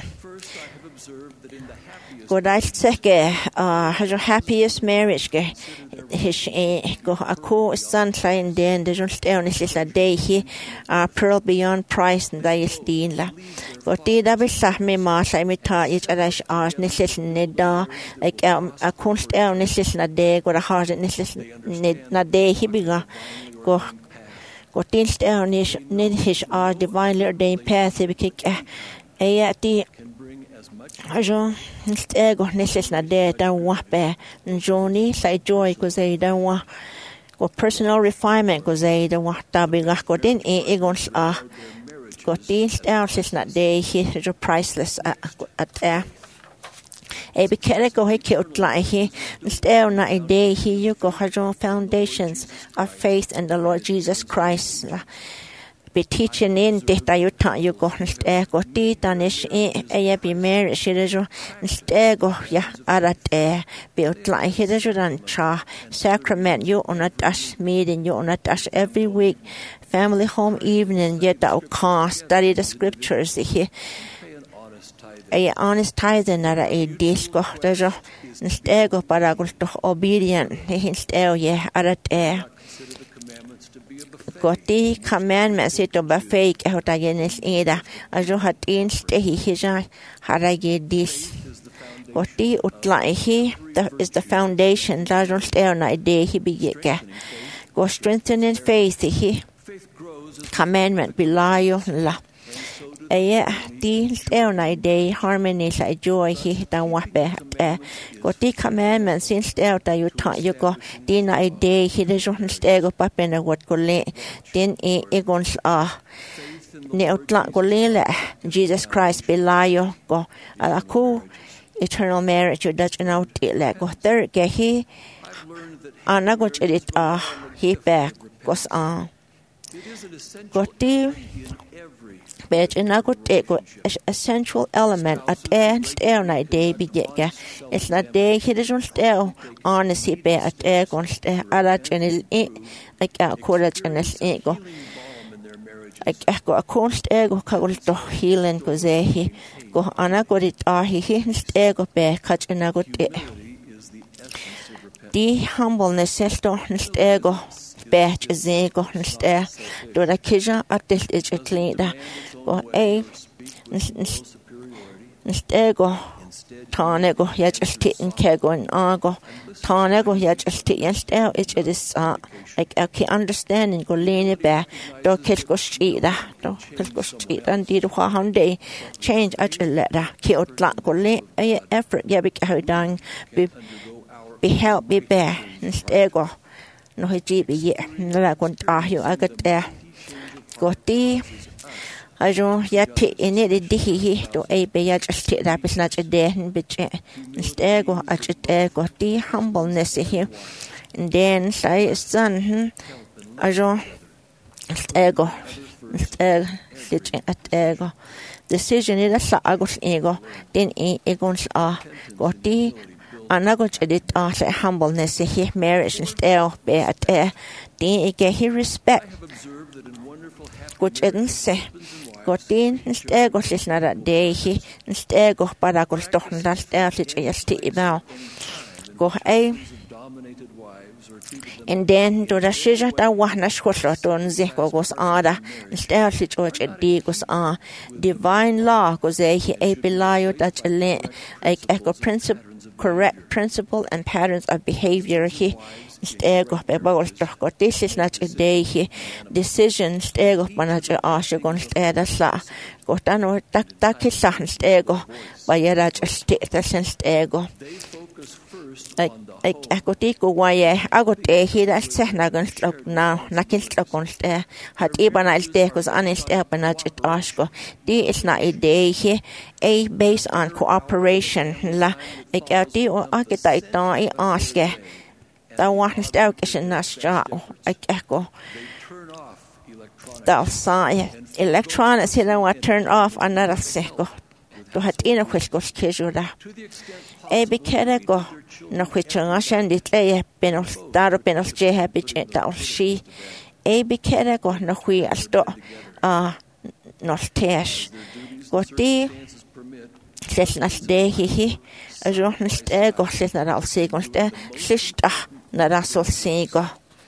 Speaker 10: God I seke uh has your happiest marriage ge his go a co sunshine den de jonst e is a day he uh pearl beyond price and they is din la go ti da be sa me ma sai me ta ich arash as nisis ne da like um a kunst e nisis na de go a heart nisis na de he biga go go tinst er nish nid his our divinely ordained path we kick e at the ajo nist ego nisis na de da wa be joni sai joy ko ze da wa go personal refinement ko ze da wa ta biga go din e egons a go tinst er sis na de he is priceless at at e bekere go he ke utlai he stel na ide he you go hajo foundations of faith in the Lord Jesus Christ be teaching in data you ta you go ste go ti tanish e e be mer shirejo ste go ya arat e be utlai he dejo dan cha sacrament you on a dash meeting you on a dash every week family home evening yet that can study the scriptures he a honest tithing at a disco dejo nstego para gusto obedient hinsteo ye arat e goti commandments it ba fake how ta genes ida ajo hat inste hi hija harage dis goti utla hi that is the foundation that don't stay on a day he be ge go strengthen in faith he commandment belayo la eh di on a day harmony sa joy he dan wa be eh go di commandments sin stay ta you ta you go din a day he de jon stay go pa pen what go le din e e gons a ne utla go le Jesus Christ belayo go ala ku eternal marriage you dutch out le go third ge he ana go edit a he back goes on go di but in a good day, a central element at end air night day be get it's not day he doesn't stay honestly be at air gonst a la channel like a quarter channel ego like go a const ego called to healing go ze he go ana go it ah he hinst ego be catch in a good day the humbleness self don't ego batch is ego nst do the kija at this is it leader go a nstego tanego ya just tin kegon ago tanego ya just tin stel it is uh like okay understanding go lean ba do kil go strida do kil go strida and did ha hande change at letter ki otla go le effort ya be how dang be be help be bear nstego no he ji be ye la kon ta yo agat e go ti ajo ya ti ine de dihi to e be ya just da bis na che de be che stego a che te go ti humbleness here and then say son ajo stego stego decision ida sa agos ego den e egons a go ti anago che de ta humbleness here marriage and stego be at e den e get he respect Which isn't say. Gotin instead go sis na day he instead go para go stoch na stel sich erst ibao. Go ei and then to the shija ta wahna shkosha ton zeko gos ada instead sich och di gos a divine law goes e e belayo ta chele like echo principle correct principle and patterns of behavior he stego pe bagol toch go this is not a day he decision stego panache ashe gon steda sa go tano tak tak sa stego bayera steta sen stego like like ako ti ko waye ago te hi da sehna gon stok na nakil stok gon ste hat ibana ilte ko an ste panache ashko di is not a day he a based on cooperation la like ati o akita ita I aske da wahn stok is na sta ik echo da sai electronics here wa turn off another seko to hat ina kweskos kejura e bikere go na kwichanga shandi tleye penos daro penos je happy ta shi e bikere go na kwi asto a nos tesh go ti ses nas de hi hi a jo nste go ses na al se go nste sista na rasol se go.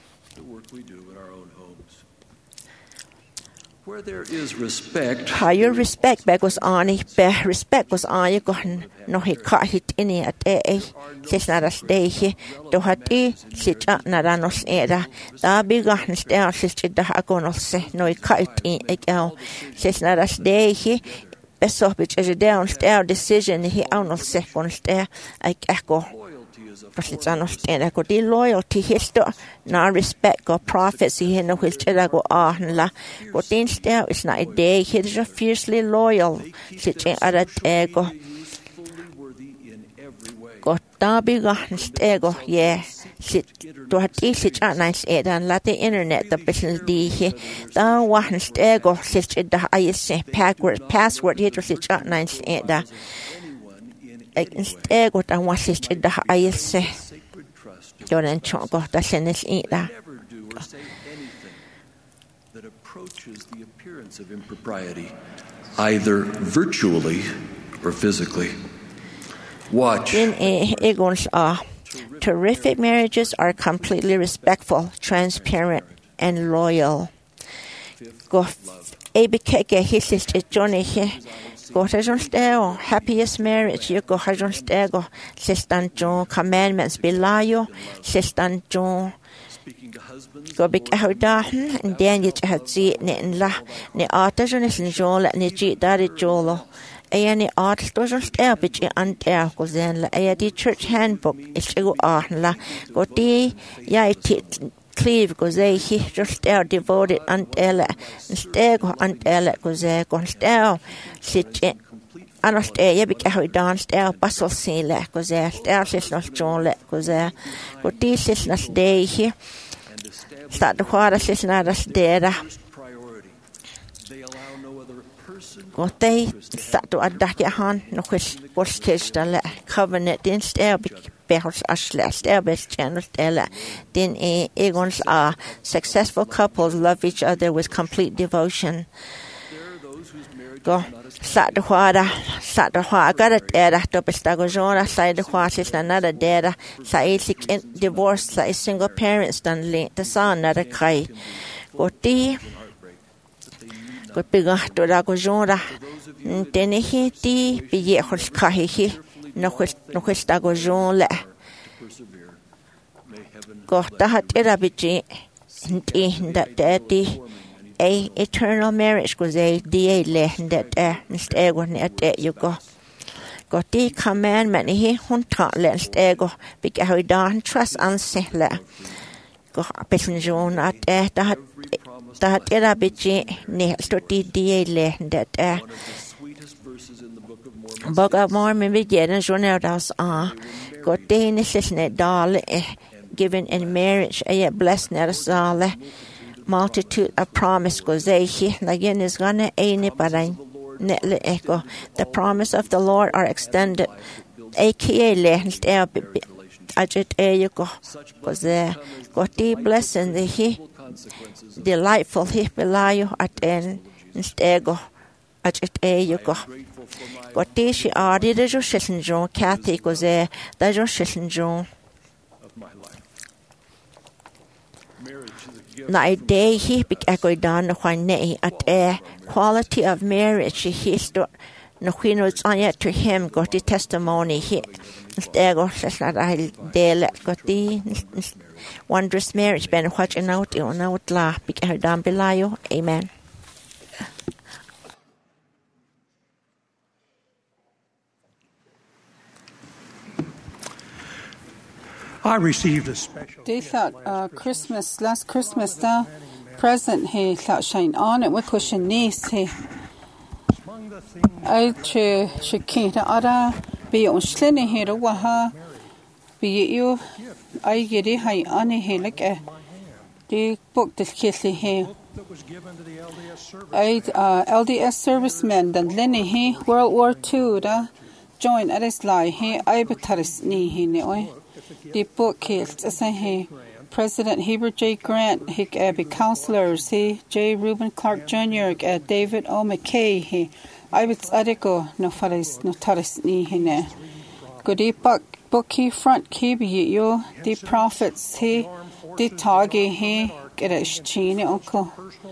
Speaker 9: Where there is respect,
Speaker 10: higher respect begos ani be respect was ani go no he ka hit ini at e ses na ras de hi to hati sita na ranos era da biga nste ses da agonos se no he ka hit in egal ses na ras de hi beso bich as down stare decision he anos se kon stare like echo Because understand I di loyalty histo na respect go prophets he no which tell go ah la go tin stare is not a day he is fiercely loyal sitting at a ego go tabi go stego yeah sit to hat is it nice it and la the internet the business di he da one stego sit da I say password password he to sit nice it da instead what I want is to the highest don't chongo that senes ida
Speaker 9: that approaches the appearance of impropriety either virtually or physically. Watch.
Speaker 10: In egons are terrific marriages are completely respectful, transparent and loyal. Go ebikeke his sister Johnny here. Go hajon stego happiest marriage you go hajon stego sistan jo commandments belayo sistan jo go big hauda and then you had see ne la ne artajon is jola ne ji dari jolo ayani art stojon stego bich ante ko zen la ayadi church handbook is go ah la go ti ya it cleave go ze he just are devoted until stego until go ze go stego sit anaste ye bik how dance stego bustle sele go ze stego sis nos jole go ze go ti sis nas day he start the water sis na das dera go they start to adak han no kwis was kestale covenant din stego behors ashlast er best channel stella then e egons are successful couples love each other with complete devotion go sat the water sat the water got it era to bestago jona side the water is another dera sai sick divorce sai single parents dan le the son na the kai go ti go piga to da go jona then he ti bi hors kai he no quest no questa go jonle go ta hat era bici in that daddy a eternal marriage goes a da le that uh stego net you go go the commandment he hunta le stego big how don't trust and say le go person jon at ta hat ta hat era bici ne sto ti da le that uh Book of Mormon begin journal das ah go denis ne dal given in marriage a blessed sale multitude of promise goes they again is gonna a niparan netle echo the promise of the Lord are extended aka lehnt er ajet e go goes there got the blessing the he delightful he belayo at en stego at it e yugo. Gotti she ardi de jo shillinjon Kathy goze da jo shillinjon. Na I day he big echo down the one nay at a quality of marriage he sto no queen was on yet to him got the testimony he there go that I dare got the wondrous marriage been watching out on out la big echo down below. Amen.
Speaker 11: I received a special
Speaker 6: They thought uh, Christmas, last Christmas, the present he thought shine on it. We cushion niece he. I che she can't ada be on slini here to waha be you. I get it high on he like a the book this kissy he. I uh, L D S servicemen then Lenny he World War Two da join at his lie he I betaris ni he ne. The book case as he President Heber J. Grant he be counselors he J. Reuben Clark Junior at David O. McKay he I would article no faris no taris ni he ne. Good the book book he front key be you the prophets he the target he get a chine uncle.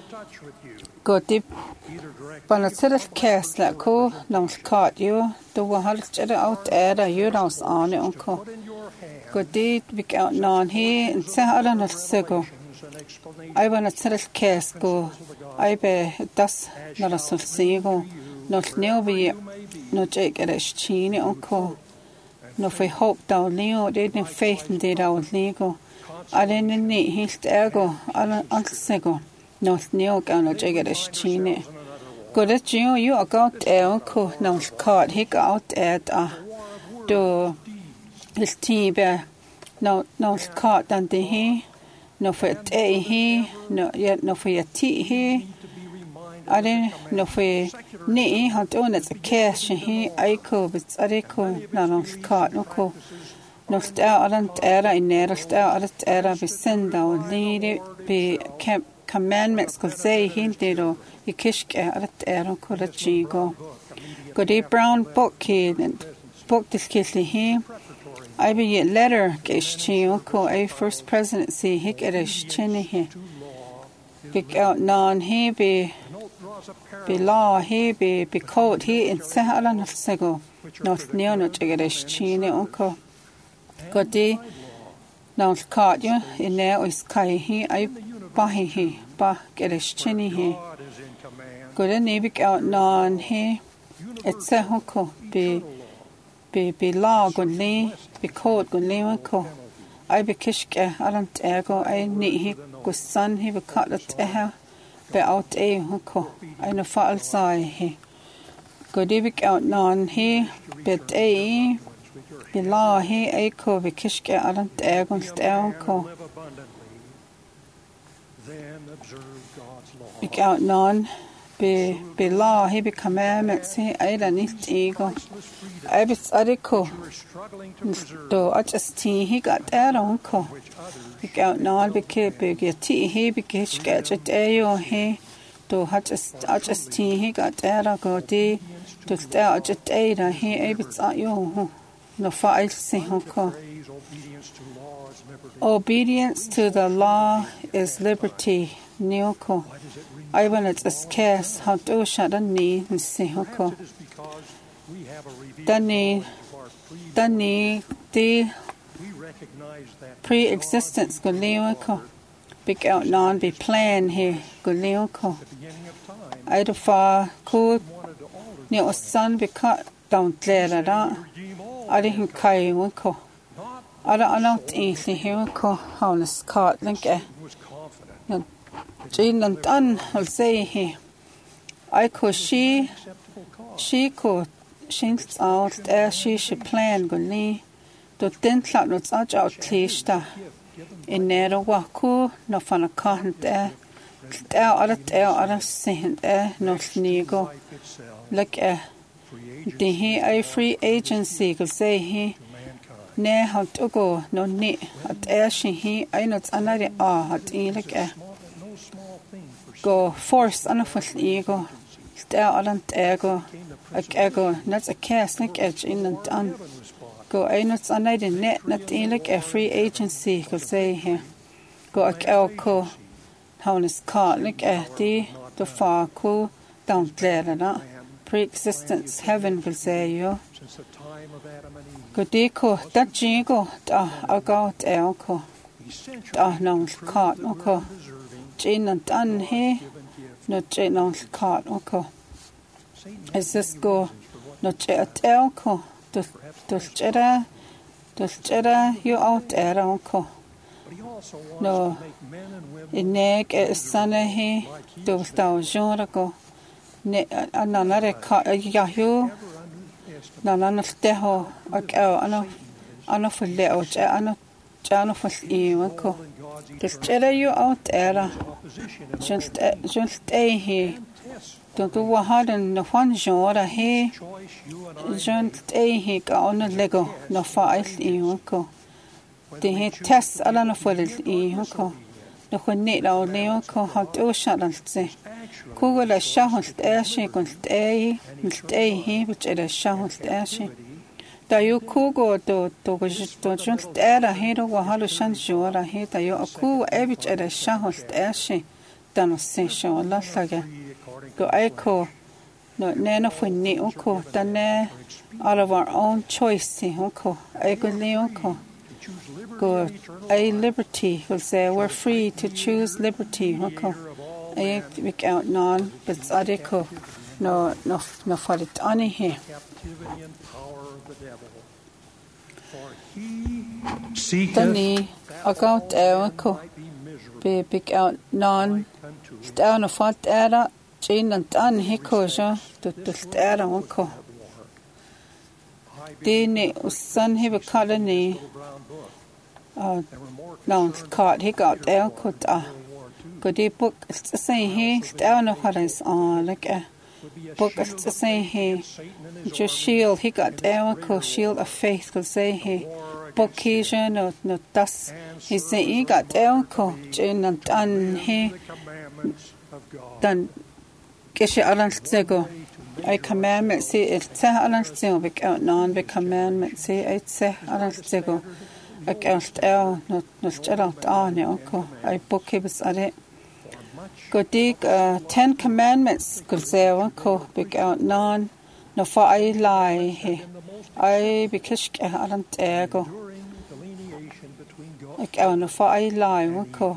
Speaker 6: Good the Banatil cast like co no caught you the wahal out air you don't on uncle. Good deed big out non he and say I don't know sego. I want to tell case go. I be das not a sego. Not new be no Jake at a chine uncle. No we hope down Leo didn't faith and did our legal. I didn't need his ergo on sego. Not new gun or Jake at a chine. Good at you you are got uncle no caught he got out at uh do his tea bear no no caught than the he no for a he no yet no for your tea he I didn't no for knee had on it's a cash he I could but I could no no caught no co no star aren't era in there star aren't era be send down lead it be camp commandments could say hinted or you kish at era could a go good a brown book kid and book this case he I be a letter gish ko a first presidency hick at a chinny he big out non he be be law he be be code he in sahalan of sego not near not jigadish chini uncle got the now caught you in there is kai he I bahi he ba gadish chinny he good a big out non he it's a hunko be be be law good lee be code good lee ko I be kishke I don't ego I need he go son he be cut it eh be out a hunko I no fall sai he good big out non he bit a be law he a ko be kishke I don't ego stay ko big out non be be law he be commandments he I don't need ego I be article do I just tea he got that uncle big out non be keep be tea he be kish get it ayo he do I just I just tea he got that go de to start just ada he I be at you no file see uncle obedience to the law is liberty Nioko I want it as case how to shut a knee and see hoko. Danny Danny the pre existence go leoko. Big out non be plan here go leoko. I do far cool near a sun be cut down there that I didn't kai woko. I don't know easy here ko how the Scott link eh. Jane and done, I'll say he. I could she, she could, she's out there, she should plan good knee. The dent lot was out out clear. In there, a waku, no fun a cotton there. There, other there, other saying there, no sneago. Like a, the he a free agency could say he. Ne how to go, no need. At air she he, I not another ah, at e like a. go force an full ego stare on ego ag ego not a cast like edge in and on go I not on I didn't net not in like a free agency could say here go ag elko how is caught like a the the far cool down there na pre-existence heaven will say you go deco that jingo da ago elko da no caught okay Jane and done here, not Jane on cart, okay. Is this go not at elko? Does Jetta, does Jetta, you out there, uncle? No, in neck is sunny here, those down genre go. Another car, a yahoo, none of the ho, a cow, enough a little, enough. John was evil. Just tell you out there. Just, just stay here. Don't do what hard and no one genre here. Just stay here on a Lego, no five evil. They hit tests a lot for it evil. No one need our Leo, how to shut and say. Google a shower air shake on stay, stay here, which is a shower air shake. Da you kugo to to to just era hero wa halu shan jora he da you ku evich era shahost ashi dano se sho la saga go echo no neno funni unko dane all of our own choice unko I go le unko go a liberty will say we're free to choose liberty unko I pick out non but adeko no no no for it ani here Danny, I got elko. Be big out non. Down a fat era. Jane and Dan hikoja. To the stare unko. Dini son he be colony. Uh, no, caught he got elko. Ah, good he book. It's the same he. Down a what is on like a book. It's the same he. Just shield he got elko. Shield of faith could say he. Occasion no no das he say he got elko Jane and Dan he dan kishi alan tsego I commandment say it's alan tsego big out non be commandment say it's alan tsego ak out el no no out on elko I book his at it go dig uh, ten commandments could say elko big out non no for I lie he I because alan tsego Like I know for I lie, wako.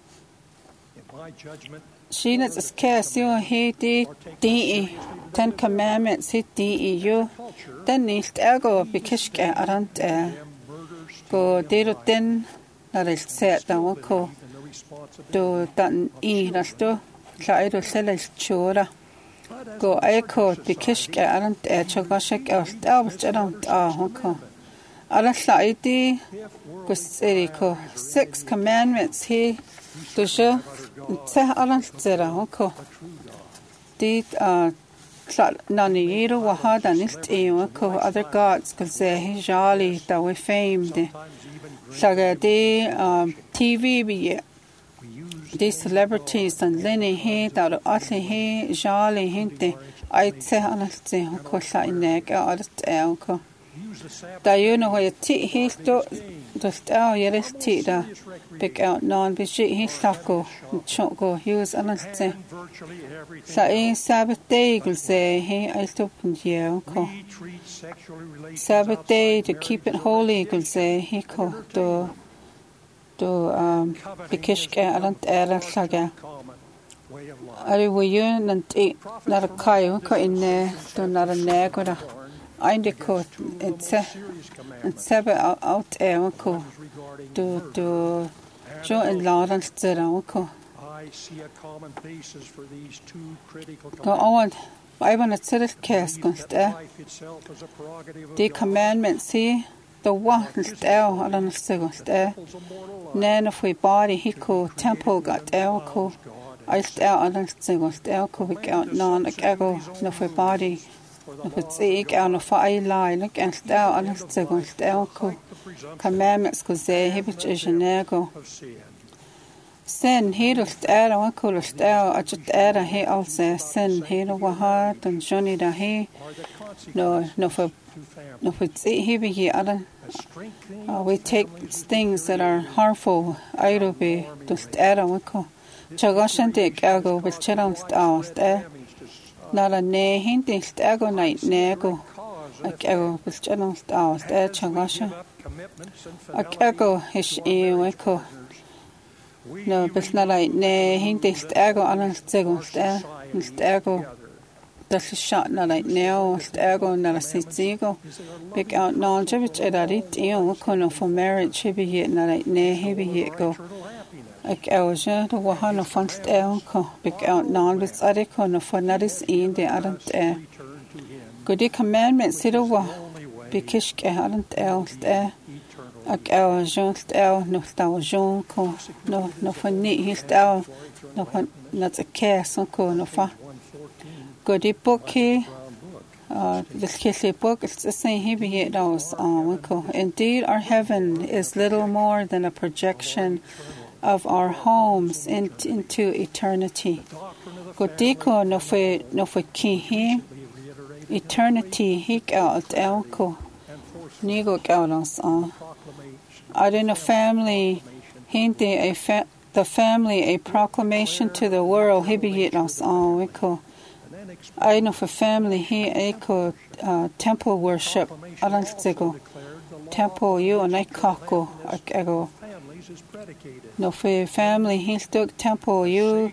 Speaker 6: She knows a scarce you he did de Ten Commandments he de you. Then nicht ergo because I aren't there. Go dero den that is said that wako. Do dan e that's do. Try to sell his chora. Go echo because I aren't there. Chogashik else. I was around ah wako. Ala saidi kusiriko six commandments he doja te alan zera hoko dit uh naniro wahada nist eko other gods could say he jolly that we famed saga de um T V be the celebrities and Lenny he that atli he jolly hinte I te alan ze hoko sa inek alat elko Da you know why tea he to just oh yes tea da big out non be she he stako choko he was honest sa in Sabbath day will say he I stop in here ko Sabbath day to keep it holy will say he ko to to um bikishka alant era saga Ari we you and not a kai ko in there to not a negora Einde ko it's it's seven out air ko to to jo in Lawrence zera ko go on I want to sit at case const the commandments see the one there on the second there then if we body he ko temple got there ko I stare on the second there ko we got non a go no for body If it's egg on a fire line, look and stare on a second stelco. Commandments could say, Hibich is an ego. Sen hedult er og kulust er og at er he altså sen hele waha den Johnny da he no no for no for see he be here uh, we take things that are harmful out of be dust er og ko chagashan de kago bil chadamst out er nala ne hindist ego night nego akago bil chadamst out er chagashan akago hish e weko no bis na lai ne hindist ego anast segust er ist ego das ist shot na lai neo ist ego na la sitzigo big out non jibit edarit io kono for marriage he be na lai ne he be go ak auja do wahana fanst er ko big out non bis adiko no for nadis in de adant er good commandments sit over bikish ke adant er ak au jonst au no sta jon ko no no fa ni hist au no fa nat a kes ko no fa godi poki uh this kese book it's the same he be it aus um ko indeed our heaven is little more than a projection of our homes in, into eternity godi ko no fa no fa ki he eternity he out el ko ni go out us uh out in a family, hindi a fa- the family a proclamation to the world. He be it us all. Echo. I know for family he echo uh, temple worship. Alanstigo temple you and I kako ego. No for family he stuck temple you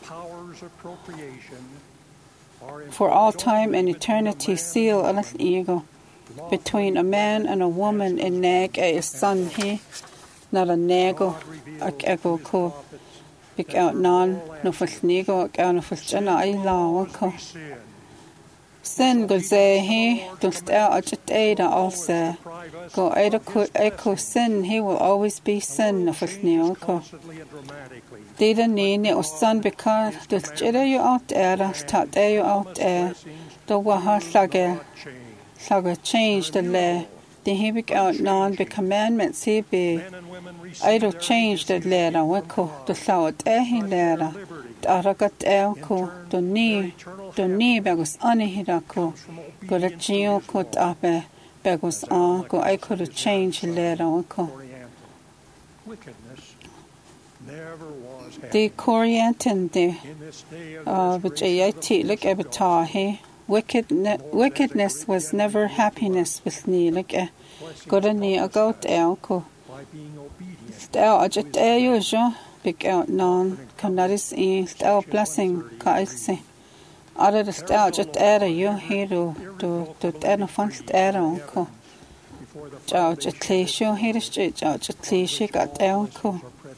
Speaker 6: for all time and eternity seal alas ego. Between a man and a woman in nag a son he not a nego ak ego ko big out non no for nego ak no for jana I law ko sen go say he dust out at ada also go ada ko echo sin he will always be sin no for nego ko dida ni ne o son because dust jada you out era start there you out there the waha lage Saga change the law. The he be out non be commandments he be. I do change the law. I weko the thought eh he law. The aragat elko the knee the knee begus anihidako. Go the geo could ape begus ah go I could change the law weko. The Coriantan de uh which I tea like ebata he. Wickedne- wickedness was never happiness with me. Like a good a knee a goat elko. Stel a jet ayo jo big out non canaris in stel blessing kaise. Other the stel jet era you hero to to ten funst era unko. Jow jet clisho here street jow jet clisho got elko.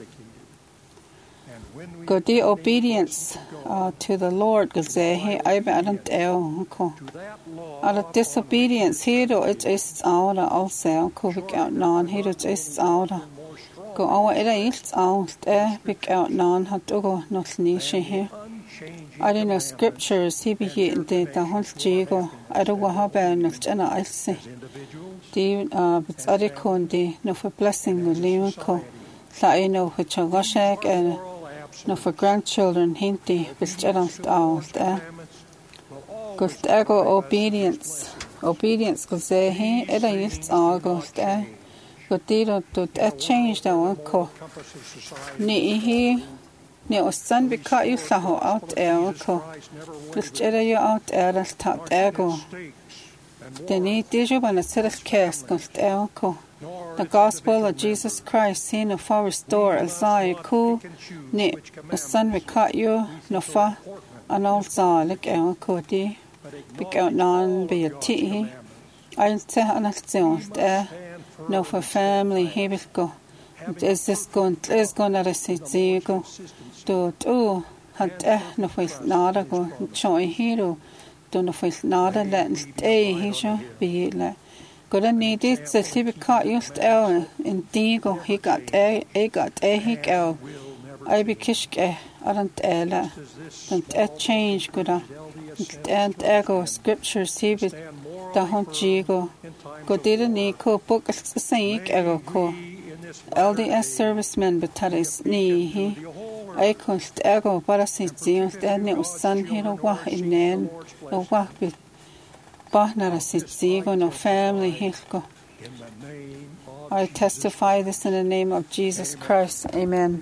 Speaker 6: Good the obedience uh, to the Lord, good say he I badn't el ko. Out of disobedience, he do it is out also ko big out non he do it is out. Go our it is out there big out non had to go not niche here. I don't know scriptures he be here in the the whole jigo. I don't know how bad not jana I say. The uh but adikondi no for blessing the living ko. Sa I know which a goshak and no for grandchildren hinty bis jadast out eh gust ego obedience obedience go say he it is all gust eh go did to that change that one ko ni he ni o son be cut you saho out eh ko bis jada you out eh das top ego the ni dejo bana seres kes gust eh ko the gospel of Jesus Christ seen a far restore Isaiah ku ni the son we cut you no fa an all saw like el ko di big out non be a tea I say an action there no for family he will go is this going is going to receive go to to had eh no for nada go choi hero to no for nada let stay he should be like good and needed to see cut used el in digo he got a a got a he go I be kishke aren't ela and a change good and ego scriptures he be the hunt jigo go did ni ko book say ego ko L D S servicemen but that is ni he Eikholt ego parasitzion terne usan hero wa inen o wa bit bahnara sitzigo no family hilko. I testify this in the name of Jesus Christ. Amen.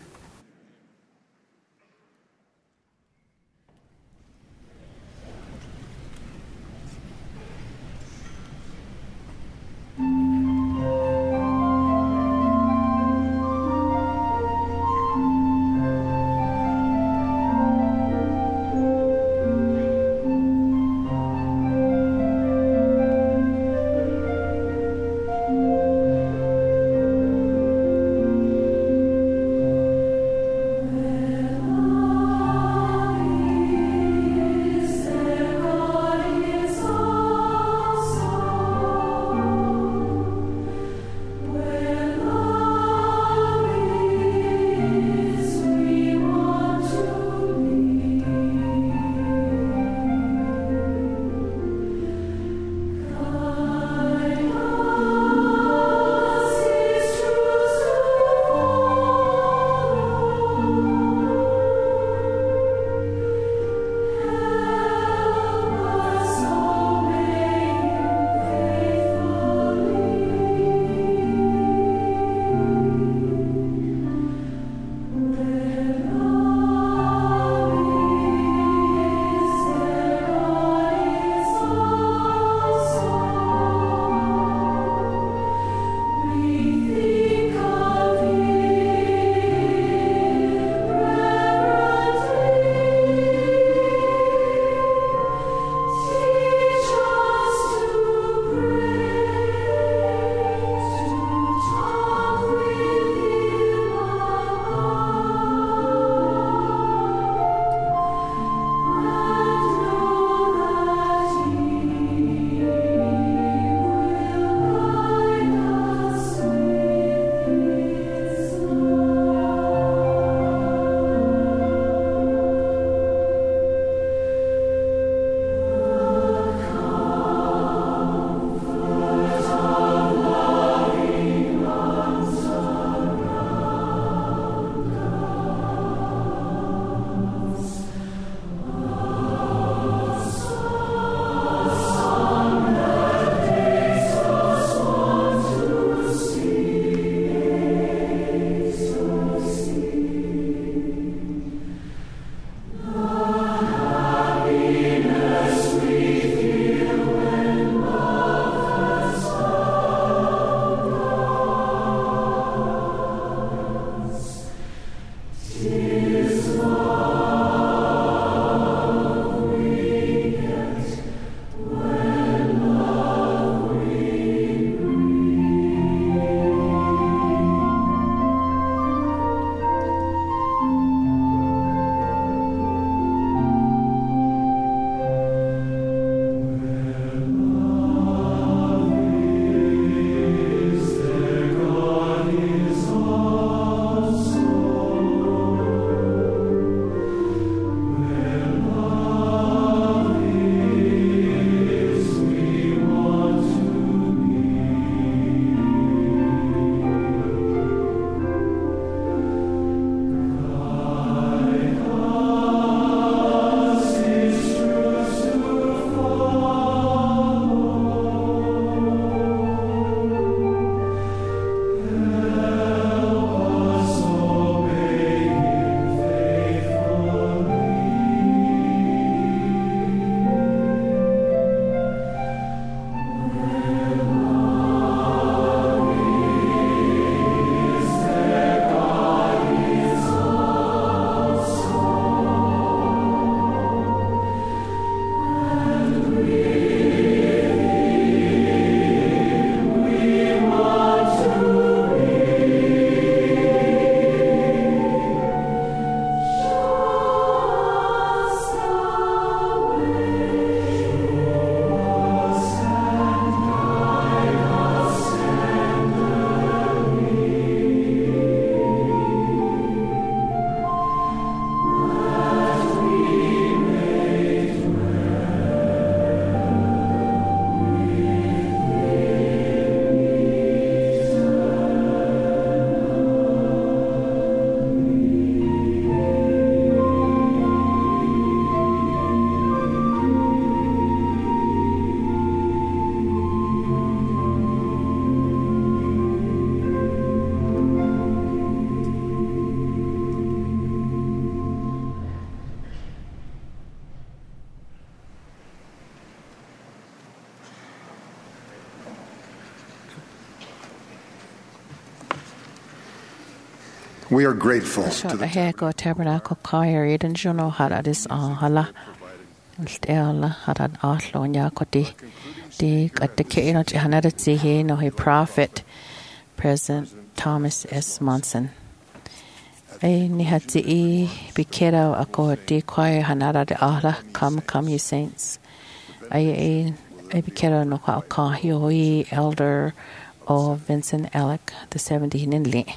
Speaker 5: We are grateful to
Speaker 3: Shot
Speaker 5: the
Speaker 3: ahe go tabernacle choir eden juno haradis an hala. Stella harad ahlonya koti. Di at the kino hanadzi he no he prophet. President Thomas S. Monson. Ei ni hatzi I bikera ako di choir hanada de ahla come come you saints. Ei ei ei bikera no ka ka hioi elder o Vincent Alec the seventy ninli.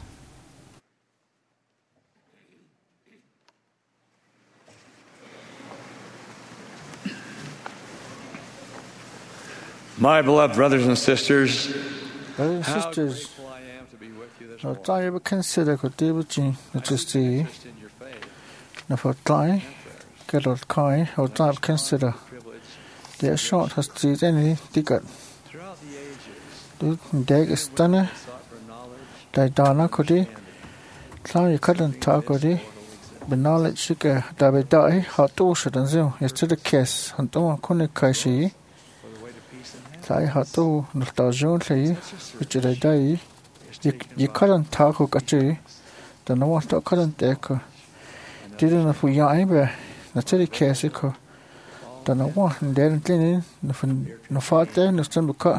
Speaker 9: My beloved brothers and sisters,
Speaker 4: Brothers and
Speaker 9: how
Speaker 4: sisters,
Speaker 9: grateful I am to be with you this
Speaker 4: no
Speaker 9: morning.
Speaker 4: tayo ba consider ko di ba ji na just di
Speaker 9: Just in your faith,
Speaker 4: na for tayo kadot kai o tayo consider
Speaker 9: privilege
Speaker 4: the short has di any ticket
Speaker 9: throughout the
Speaker 4: du
Speaker 9: ages.
Speaker 4: deg istana
Speaker 9: Sought for knowledge,
Speaker 4: dai dana ko di tayo kadan ta ko di knowledge shike da be dai ha tu shadan zo yesterday case han to ko ne kai shi
Speaker 9: for the way to peace and happiness.
Speaker 4: tayo ha tu no ta jon lei which dai dai yi kadan ta ko ka chi da no wa to kadan te ko di na fu ya ai be na tiri case ko da no wa den tin no fu no fa te no stand ka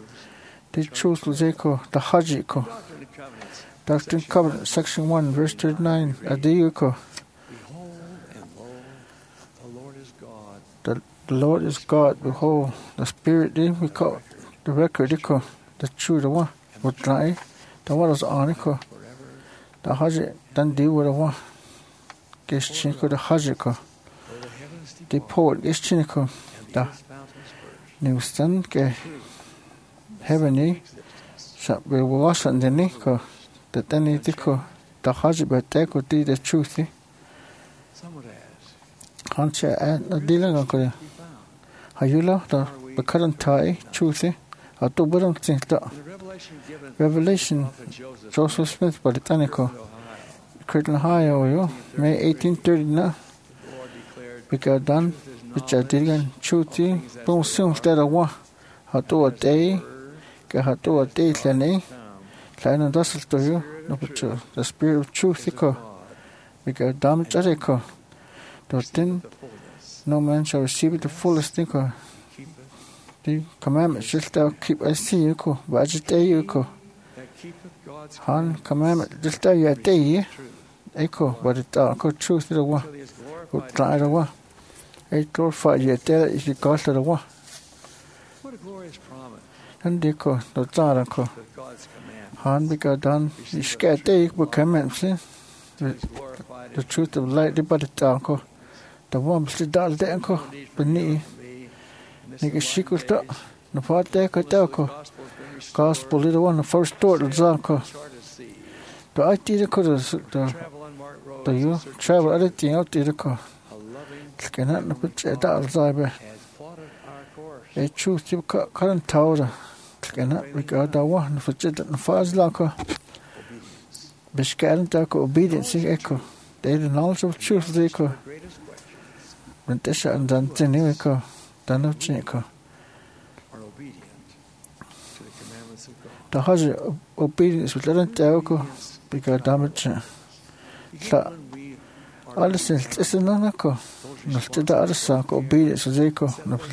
Speaker 4: di choose lu ko da haji ko
Speaker 9: Doctrine and Covenants,
Speaker 4: Doctrine and Covenant, section one, verse thirty-nine. Adiyuko.
Speaker 9: behold and lo, the Lord is God.
Speaker 4: The, the Lord is God. Behold, the Spirit, di we call the record, iko, the true, the one, would lie, the one is on, iko, the haji, then di with the one, gish chinko, the haji, ko,
Speaker 9: For the heavens
Speaker 4: the
Speaker 9: depart,
Speaker 4: port, gish chinko,
Speaker 9: and the
Speaker 4: the
Speaker 9: earth's fountains burst.
Speaker 4: new stand, ke, heavenly, shall be washed and the niko, the then diko, the haji, but take would be the truth, eh?
Speaker 9: Some would ask,
Speaker 4: Hanche, and the dealing of
Speaker 9: be found.
Speaker 4: Hayula, the the current tie, truth, I do but don't think that
Speaker 9: In the revelation given
Speaker 4: Revelation,
Speaker 9: of Joseph,
Speaker 4: Joseph Smith, Britannico,
Speaker 9: Ohio,
Speaker 4: Curtin Ohio, yo, May eighteen thirty-nine,
Speaker 9: the Lord declared,
Speaker 4: we got done, which I did again, truthy, boom, soon, instead of one, I do a day, get her do a day, Lenny, Klein and Dussel to you, no, but you, the spirit of truth, we got damage, Jericho, the thing, no man shall receive it the fullest thinker. The commandment shall thou keep, I see you, ko, budget day, you, ko.
Speaker 9: that keepeth God's
Speaker 4: Han commandment, just tell you a day, echo, but it dark, go truth to the one,
Speaker 9: till he is
Speaker 4: go
Speaker 9: glorified.
Speaker 4: try the one. A glorify you, tell it if you got to the one.
Speaker 9: What a glorious promise
Speaker 4: And the ko, the Zara ko.
Speaker 9: with God's command.
Speaker 4: Han because done, you scared day, but commandments, eh?
Speaker 9: He is glorified
Speaker 4: The truth of light, the body dark, ko. The one, the dark, the anchor, beneath. Nigga, she could stop. The part there, ko, there, ko. Gospel, little one, the first door, the Zara. The idea, ko, the the you travel everything out there, ko. Cannot not put it out of the a truth you current tower. Cannot regard the one for jet and fast locker. Biscaran dark obedience, echo. They the knowledge of truth, they co. When this and done, then echo. Done of Chico.
Speaker 9: Are obedient to the commandments of God.
Speaker 4: The husband obedience with little telco because damage. So, all the sense is an anako. No, the other sack obedience, they co.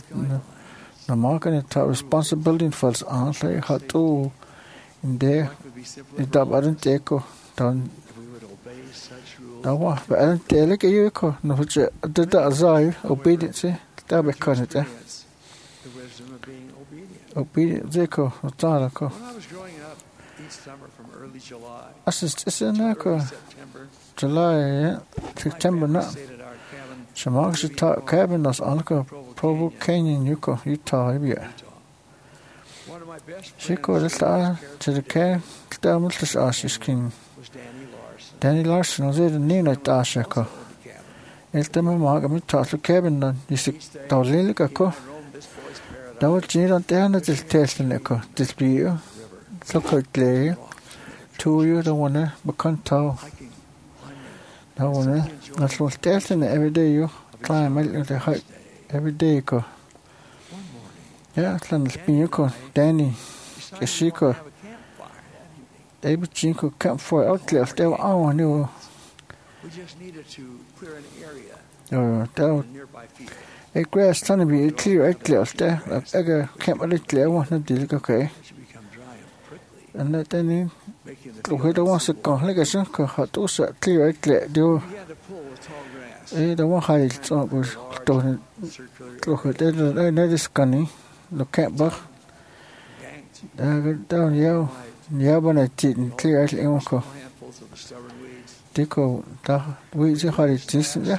Speaker 4: The market and top responsibility for its aunt, like how to in there. The dub aren't echo. Done.
Speaker 9: If we would obey such rules,
Speaker 4: No, but I don't tell like you echo. No, but the desire obedience. That be cut it.
Speaker 9: experience the wisdom of being obedient.
Speaker 4: Obedience, they co. Tarako.
Speaker 9: When I was growing up each summer from early July
Speaker 4: Assist is in
Speaker 9: to
Speaker 4: there,
Speaker 9: early September,
Speaker 4: July, yeah. September
Speaker 9: my
Speaker 4: now.
Speaker 9: family stayed at our cabin
Speaker 4: Shamak's ta cabin that's Alka Provo Canyon, Yuko, Utah, yeah.
Speaker 9: Utah. One of my best
Speaker 4: She
Speaker 9: friends
Speaker 4: called
Speaker 9: who
Speaker 4: it star
Speaker 9: was
Speaker 4: to the
Speaker 9: careful
Speaker 4: cave, Stammel's Ashes King.
Speaker 9: was Danny Larson.
Speaker 4: Danny Larson was there, the name of Dashako.
Speaker 9: Also owned the cabin.
Speaker 4: El tema maga mi tatlu cabin, and you see, Taulica.
Speaker 9: He and I roamed this boy's paradise
Speaker 4: That was Jane on the end of this Tesla, this beer. So quickly, two years, the one, but can't tell.
Speaker 9: hiking, climbing,
Speaker 4: That one, that's what's Tesla every day, you climb out the height every day. Go.
Speaker 9: one morning.
Speaker 4: Yeah, it's like the Danny.
Speaker 9: Decided we
Speaker 4: She
Speaker 9: wanted to
Speaker 4: go.
Speaker 9: have a campfire that evening.
Speaker 4: Able to come for outlet. They were all new.
Speaker 7: We just needed to clear an area.
Speaker 4: Oh, that. A grass ton be clear outlet there. I got camp a little. I want to deal okay. And that then we don't want to go like a son. Hot also clear outlet. Do. Eh, the one high top was done. Look at that. I know this gunny. Look at back. Down yeah. Yeah, but I didn't clear out the uncle. Dico, that we the holidays, yeah.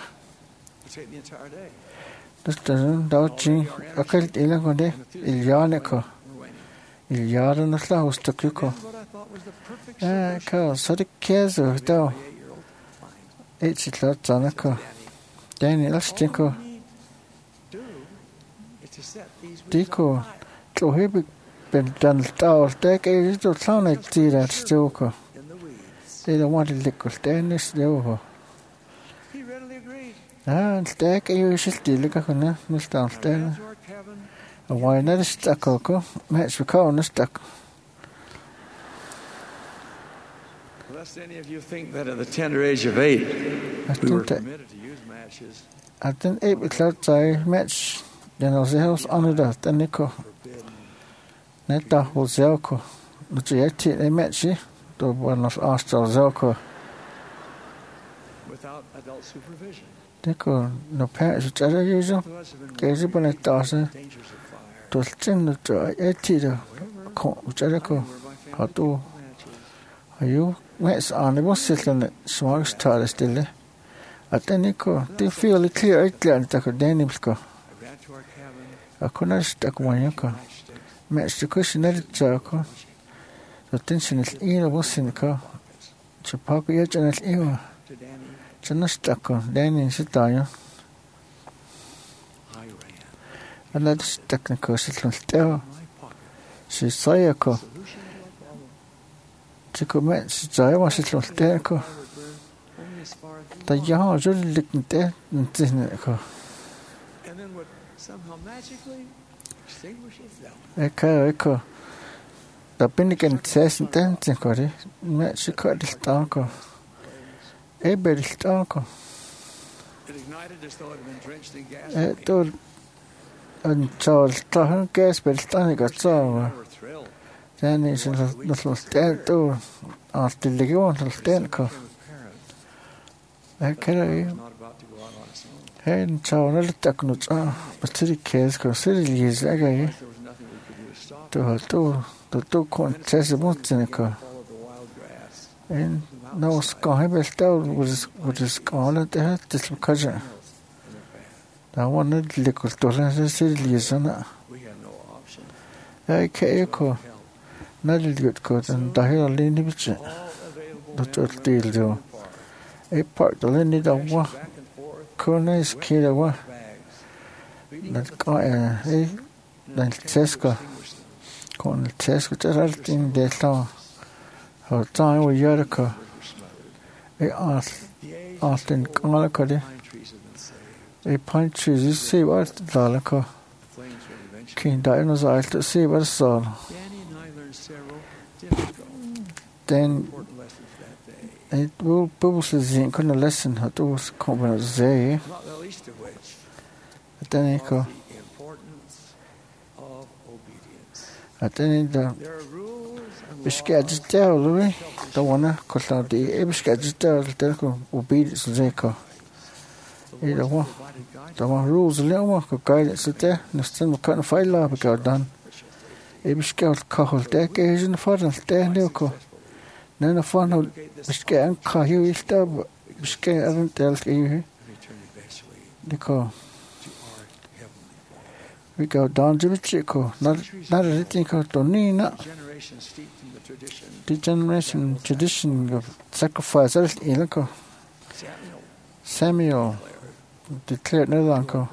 Speaker 4: That doesn't doubt you. I can't ill on day. Il Yanico. Il Yarn of Laos to Cuco. Ah, cow, so the cares of dough. It's a lot, Zanaco. Then let's Dico. Dico, to heavy. Been done all day. It's to sound like tea that stoker. They don't want to liquid. Then it's the over.
Speaker 7: He readily agreed.
Speaker 4: Ah, and stack you should still look at her, Miss Downstairs. A why not a stuck, Coco? Match for corner stuck.
Speaker 7: Lest any of you think that at the tender age of eight, we were permitted to use matches.
Speaker 4: I didn't eight with outside match. Then I was the house on the then Nico. Netta was Zelko. But you had to match it. The one of Astral Zelko.
Speaker 7: Without adult supervision.
Speaker 4: Nico, no parents, which are usual. Gaze upon a thousand. To send the joy, eighty the which I go. How do you? What's on the most sitting at small star still? At the Nico, they feel it clear at the Danimsko. I could not stuck one yoko. Match the cushion at the circle. The tension is either was in the car. To pop yet and it's ear. To not stuck on Danny and sit down. And that's technical system still. She saw a car. She could match the was it was there. The young was really looking there and sitting in the car.
Speaker 7: And then would somehow magically extinguish itself.
Speaker 4: Echo, echo. The Pinican says and dancing, Cody. Match the cut this darker. A bit is darker.
Speaker 7: It ignited as though it had been drenched in gas.
Speaker 4: It told. And Charles Tahan gas, but it's done. It got so. Then it's a little stand door after the going to stand car. I can't. Hey, and Charles, I'll take notes. But city case, because city is again. To her door, the door contest about in the car. And no sky, but still was with his scarlet there, this cousin. I wanted liquid dollars as it is on it. I can't go. Not a good coat and the hell in the bitch. The church deal though. A part the Lindy the one. Corners kid a one. That guy, eh? Then Tesco. Con Tesco, just everything they saw. Her time with Jericho. I asked, asked in Malacody. A pine trees, you see what the Dalaco. King Diana's eyes to see what it's all. Then it will bubbles in couldn't listen how to was common as they. Then he go. At then the Biscadge tell Louis, the one called out the Biscadge tell the obedience they go. Either one, the one rules a little more could guide it sit there, and the still couldn't fight law because done. A Biscad call decades for the stay Nico. Then a fun of Biscay and call you is there, but Biscay hasn't tell you. Nico. We go down to the Chico, not not anything called Donina. The generation tradition of sacrifice, that's Ilko. Samuel declared no longer.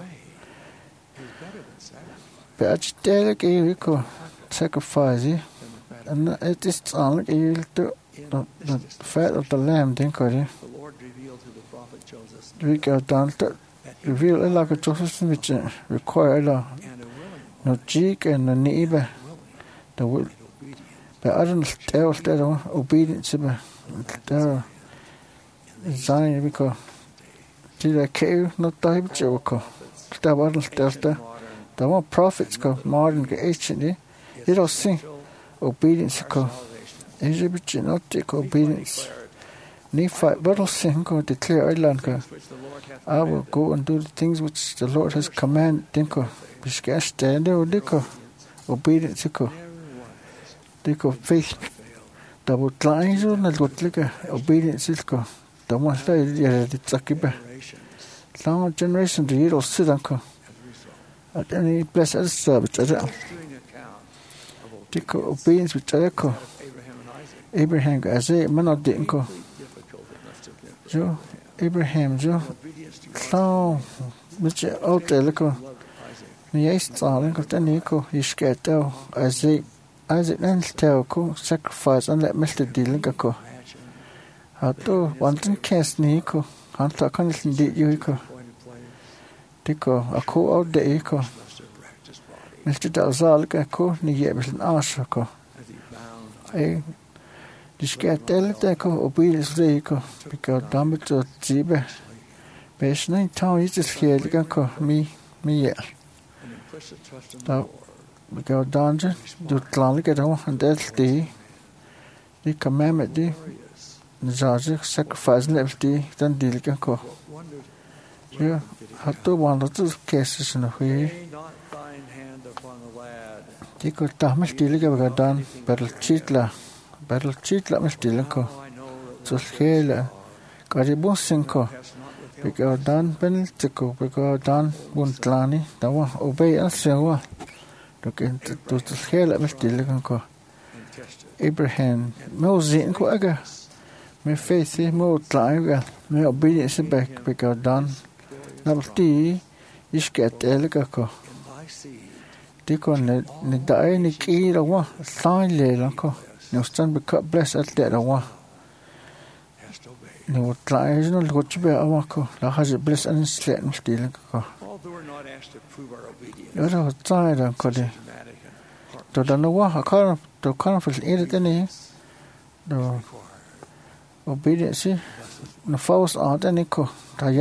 Speaker 4: But I gave you sacrifice, and it is only you to the fat of the lamb, think I. We go down to reveal a like a Joseph which require law. No cheek and no neighbor. The will But I don't tell that obedience to the Zion because did I care not die with Jericho? That wasn't there. The one prophets go modern get ancient. You don't see obedience go. Egypt not take obedience. Nephi, but I'll sing go declare island go. I will go and do the things which the Lord has commanded. Think go. Be scarce stand there. Go obedience go. Go faith. Double lines on the good liquor. Obedience is go. The one day yeah the Zakiba. Long generation the year sit uncle. At any place as service as well. Take obedience with Jericho. Abraham as a man of the uncle. Joe Abraham Joe. So which out there look. Yes, darling, got the Nico. You scared though as a as it then tell co sacrifice and let Mister Dealing go. How to one cast Nico. Hunter can listen to you. Dico, a co out the eco. Mister Dalzalga co, Niyabis and Ashako. A discat deco, obedience deco, because Dumbledore Ziba. Best nine town is just here, the gunco, me, me, yeah. Now, we go down to do Clanlick at home, and that's the the commandment, the Zazi sacrifice and everything, then deal gunco. Yeah. How to one of those cases in a way. They could damn still get done, battle cheatla, battle cheatla, Mistilanco. So scale, Caribou Cinco, because done Benitico, because done Buntlani, the one obey and so look into the scale at Mistilanco. Abraham, Mosey Quagga, my faith, more time, my obedience back, because done. Number three, is get elegant. Dico ne die ni key the one, sign lelanco. No stand be cut bless at that one. No try is not good to be a wacko. La has it bless and slat and stealing. You're a tired and coddy. To the no one, a car to conference in it any. No obedience, no false aunt and echo.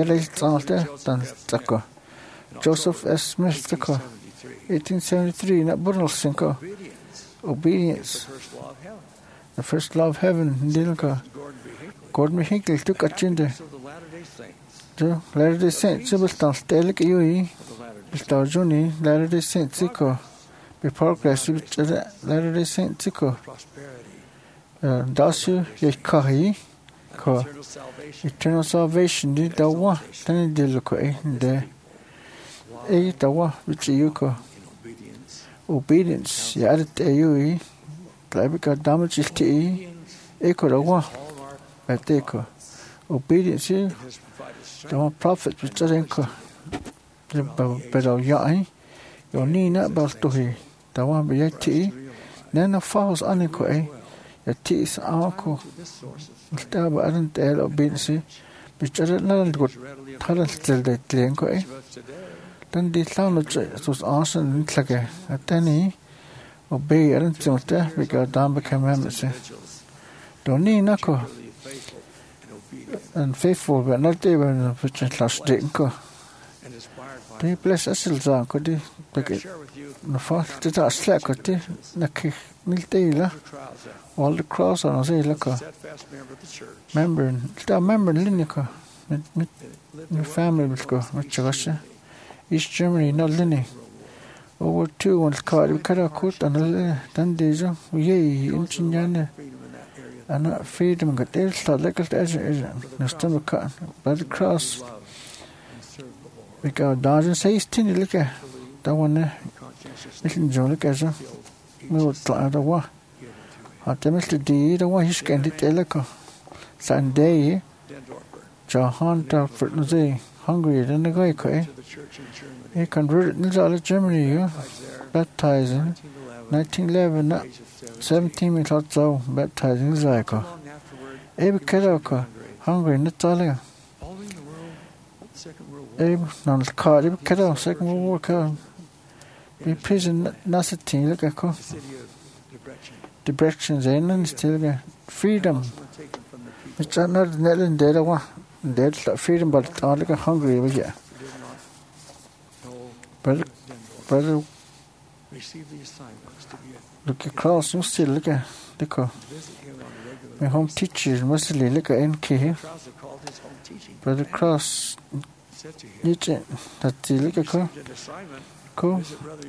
Speaker 4: Than Joseph S. Smith, eighteen seventy-three, not Burnell Cinco. Obedience. The first law of heaven, Dilka. Gordon Hinkle took a chinde. The Latter day Saints, Sibustan, Stelic Ui, Mister Juni, Latter day Saints, Zico. Be progress with Latter day Saints, Zico. Dasu, Yakahi. Eternal salvation, did the one, then did look a the a the one which you call obedience. You added a U, Clavica damages to E, echo the one, but echo obedience. The one prophet which doesn't call the better young, your Nina about to he, the one be a T, then a false unequal, a T is uncle. Mister Baron Tail obedience, which I don't good talent still they claim. Then the sound was awesome and like a tenny obey and something because down became members. Don't need knuckle and faithful, but not even which is last day. They bless us, could they? The first did not slack, could they? Naki Miltela. All the cross on us, look. Member, still member Linica. My family will go, much Russia. East Germany, not Linny. Over two ones caught, we cut our coat and a Dandejo, yea, Inchiana. And not freedom got there, start like a desert, no stomach cut, by the cross. We got dodging, say, it's tinny, look at that one there. Little Joe, look at her. We would try the war. At the Mister D, the one he's getting it, Elico. Sunday, John Hunter for the day, hungry than the guy, eh? He converted into all of Germany, baptizing. nineteen eleven, seventeen minutes so, baptizing Zyko. Abe Kedoko, hungry in Italia. Abe, non card, Abe Kedo, Second World War, car. Be prison, Nassatin, look at co. directions in and still freedom. It's not Netherlands there one. There's freedom, but it's all like hungry over here. Brother, brother, look across. You still look at look at my home teacher mostly look at N K. Brother Cross, Nietzsche. That's the look at cool. Cool.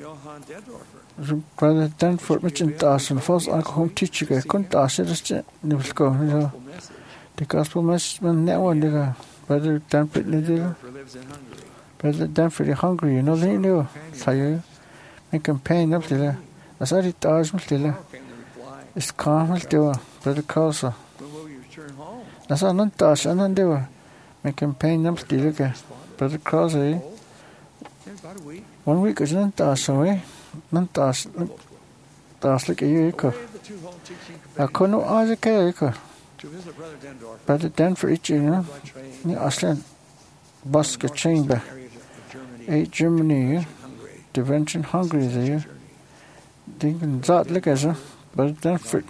Speaker 4: Brother Danforth mentioned us and first I home teacher. I couldn't ask it. Just never go. You know, the gospel message man that one. The brother Danforth little. Brother Danforth hungry. You know they knew. So you make campaign up there. That's all it does. There. It's calm. There. Brother Cross. That's all not does. And then there. Make campaign up there. Brother Cross. Eh. One week is not does away. Not does. Does like a year. I couldn't ask a year. Brother Danforth, you know, the Iceland basket chamber, eight Germany, Dimension Hungary there. Thinking that like as a Brother Danforth,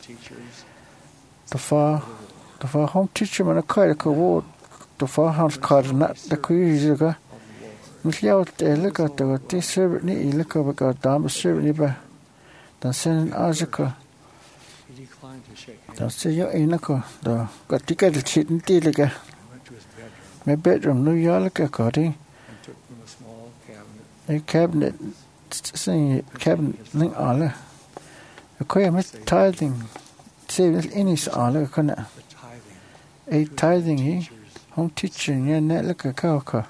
Speaker 4: the far, the far home teacher man a car a ward, the far house car not the queer. Miss out there look at the tea servant neat look over got dam servant by then send Azaka. Don't say you're in a car, though. Got to get a cheat and deal again. My bedroom, New York, a cotty. A cabinet, saying cabinet, link all. A queer met tithing, save any all, a corner. A tithing, he, home teaching, yeah, net like a cow car.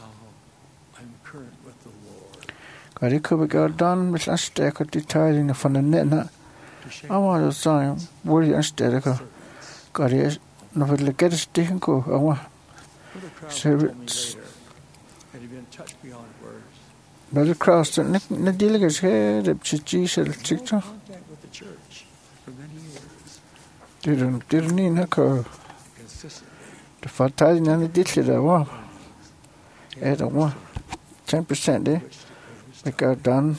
Speaker 4: Got it could be got done with a stack of the tithing from the net. I want to say, where you instead of got it, no, but look at a stick and go. I want service. But across the neck, the delegate's head, the Jesus, the chicken. Didn't, didn't need a car. The fatalism and the ditch that I want. I don't want ten percent there. I got done.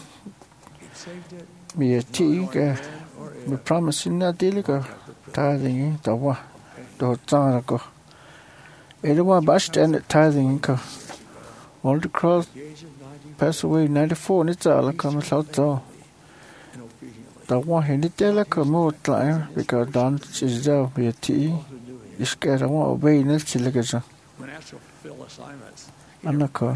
Speaker 4: Me a tea. We promise in that deal go tithing the wa the time go. Either one bashed and tithing go. All the cross pass away ninety four and it's all come out so. The one in the deal come more time because done is there be a tea. You scared I want to obey next till like so. I'm not called.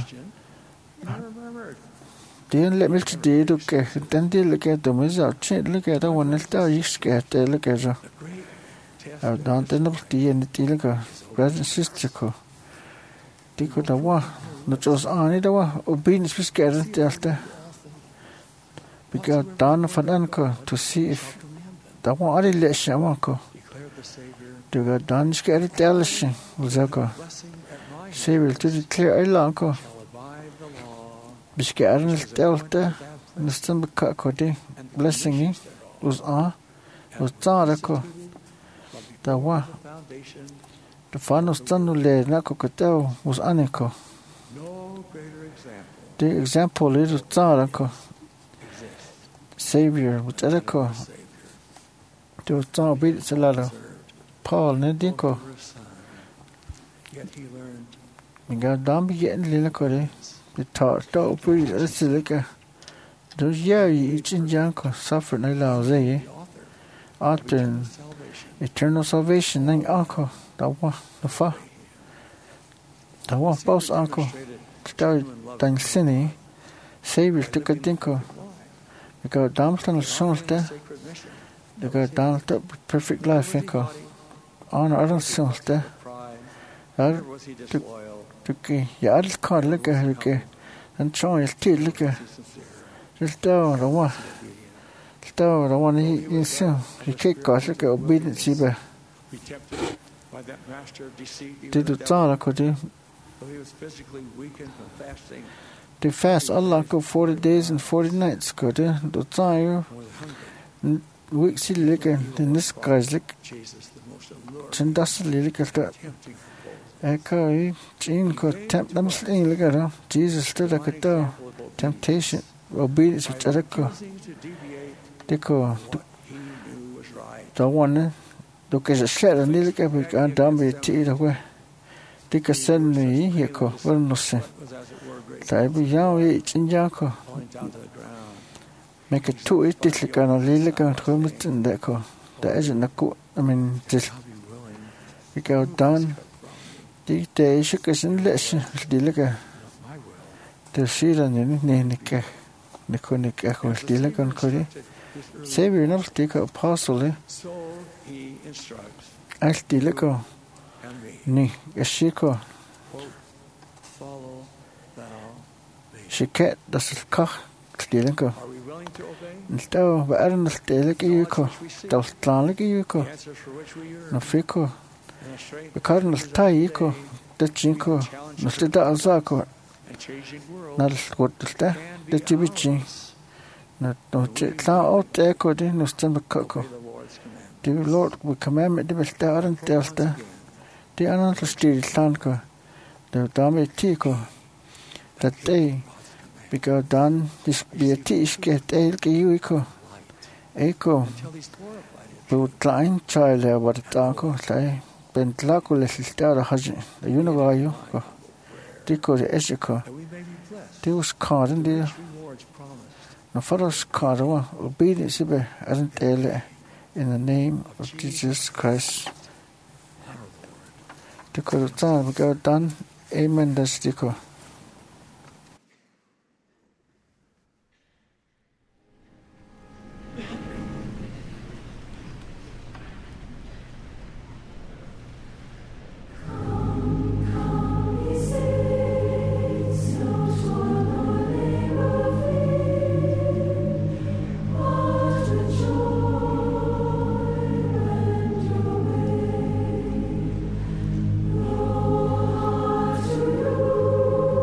Speaker 4: Then let me today look at it. Then they look at them as out. Look at the one that's there. You scared there. Look at her. I've done the number tea and the tea. Look at brother and sister. They could have one. Not just on it. Obedience was scared after. We got down for the to see if the one other lesson I want to. They got down scared the lesson. Was that go? Say we'll to declare a long go. Biscaran is delta, and the stumble cody, blessing it was on, was Tarako. The one, the final standule, Nacocatel was Anico. The example is Tarako, Savior with Erico. There was Tar beat it a lot. Paul Nedico. We got down getting Lilico. The taught dog breed a silica. Those yeah, each in Janko suffered no laws, eh? After eternal salvation, then uncle, the one, the fa. The one boss uncle, started than sinning, Savior took a dinko. They got down to the sons there. They got down to perfect life, Inco. Honor other sons there. Okay, yeah, I'll call look at her and try his teeth look at just down the one. Down the one he is so he can't got look at obedience. Did the Tara could do? They fast Allah go forty days and forty nights, could do? The time weeks he look at in this guy's look. Chandasly look at that. Echo, Jean could tempt them sling, look at her. Jesus stood like a door. Temptation, obedience, which I go. They go. Da one du kan se set en lille kan vi kan dambe til der var. Det kan sende i her ko, hvad nu se. Der er vi jo i tin jako. Men kan to et det kan og lille kan komme til der ko. Der er sådan god, men det vi kan jo dan. Det der er ikke kan sådan læse lille kan. Det siger der nej nej nej kan. Det kunne ikke kan lille kan ko det. Se vi når det kan apostle. Alt lille kan. Ni, jeg siger ko. Sikat der skal kach lille kan. Der var er en stille i ko. Der var planlæg i ko. Når fik ko. Vi kan den tage ko. Det cinco. Når det der altså ko. Når det går der. Det er vi Når det klar og det ko det når stemmer ko. Det vil Lord vi kommer med det vil der en der der. Det er andet stil stand ko. Det er der med tiko. That day vi går dan det bliver tiske det giver ko. Eko. Bu klein child er hvad der ko sig. Ben tlakule der haji. Det you know why ko. Det ko det er ko. Det var skaden der. Når for os skader obedience be er en del in the name of Jesus Christ. Det kan du tage, vi gør den. Amen, det stikker.
Speaker 12: Oh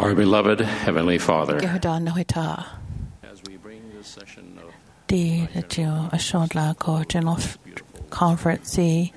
Speaker 12: Our beloved Heavenly Father,
Speaker 3: as
Speaker 12: we bring this session of
Speaker 3: the General General Conference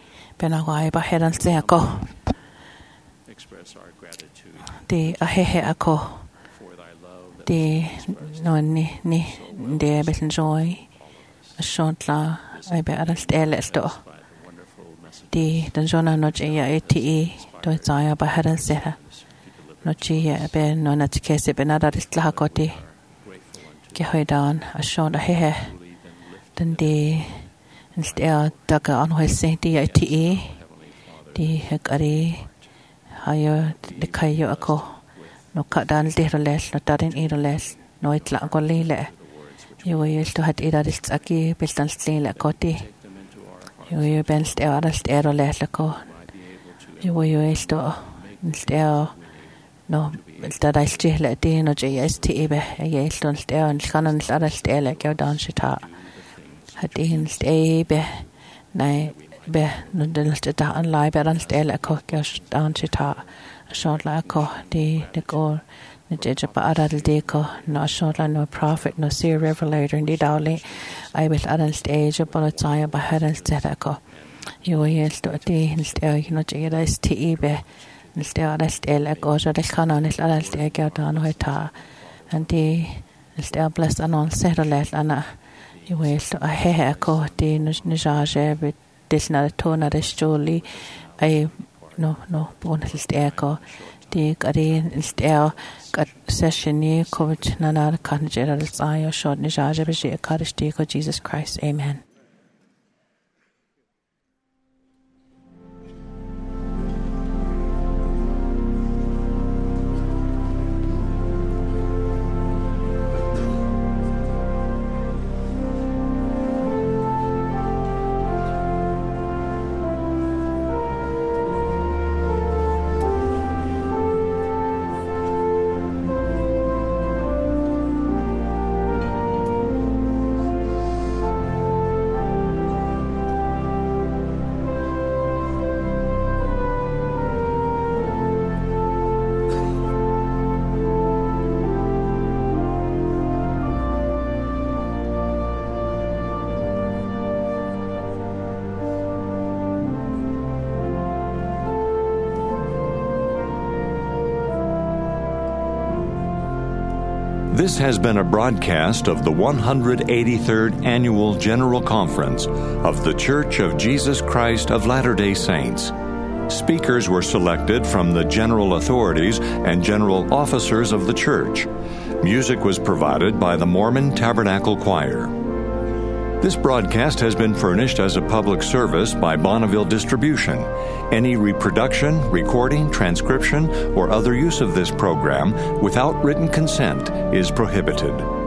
Speaker 3: Benawai
Speaker 12: express our gratitude
Speaker 3: the ahehe ako
Speaker 12: for thy love
Speaker 3: the no ni ni de besenjoy ashotla ai be arast elesto the danjona no ya ete do zaya ba hadan sera no chia be no na tikese be nada istla koti ke hoidan ashon ahehe den de instead daga on hoise the ete the hekari hayo de kayo ako no kadan dirales no tarin irales no itla ko lile yo yes to hat iralis aki bestan slile koti yo yo benst eralis erales ko yo yo yes to instead no tadais chile de no jes tebe yes to instead kanan aras ele go down shita hat in stebe nei be no den sta an live an stelle ko gas down chita short la ko di de go ne jeje pa adal de ko no short la no prophet no seer revelator ndi dawli I will adal stage upon a time by hadal stella ko yo yes to di stelle no jega is ti be stelle stelle ko so de kanan is adal stelle go down hoita and di stelle bless anon settle ana yo yes to a he ko di no nijaje be this not a tone at a story I no no bonus is there ko the garin is there got session ni coach nana kan general sai short ni jaje be je karisti ko Jesus Christ amen.
Speaker 1: This has been a broadcast of the one hundred eighty-third Annual General Conference of The Church of Jesus Christ of Latter-day Saints. Speakers were selected from the general authorities and general officers of the church. Music was provided by the Mormon Tabernacle Choir. This broadcast has been furnished as a public service by Bonneville Distribution. Any reproduction, recording, transcription, or other use of this program without written consent is prohibited.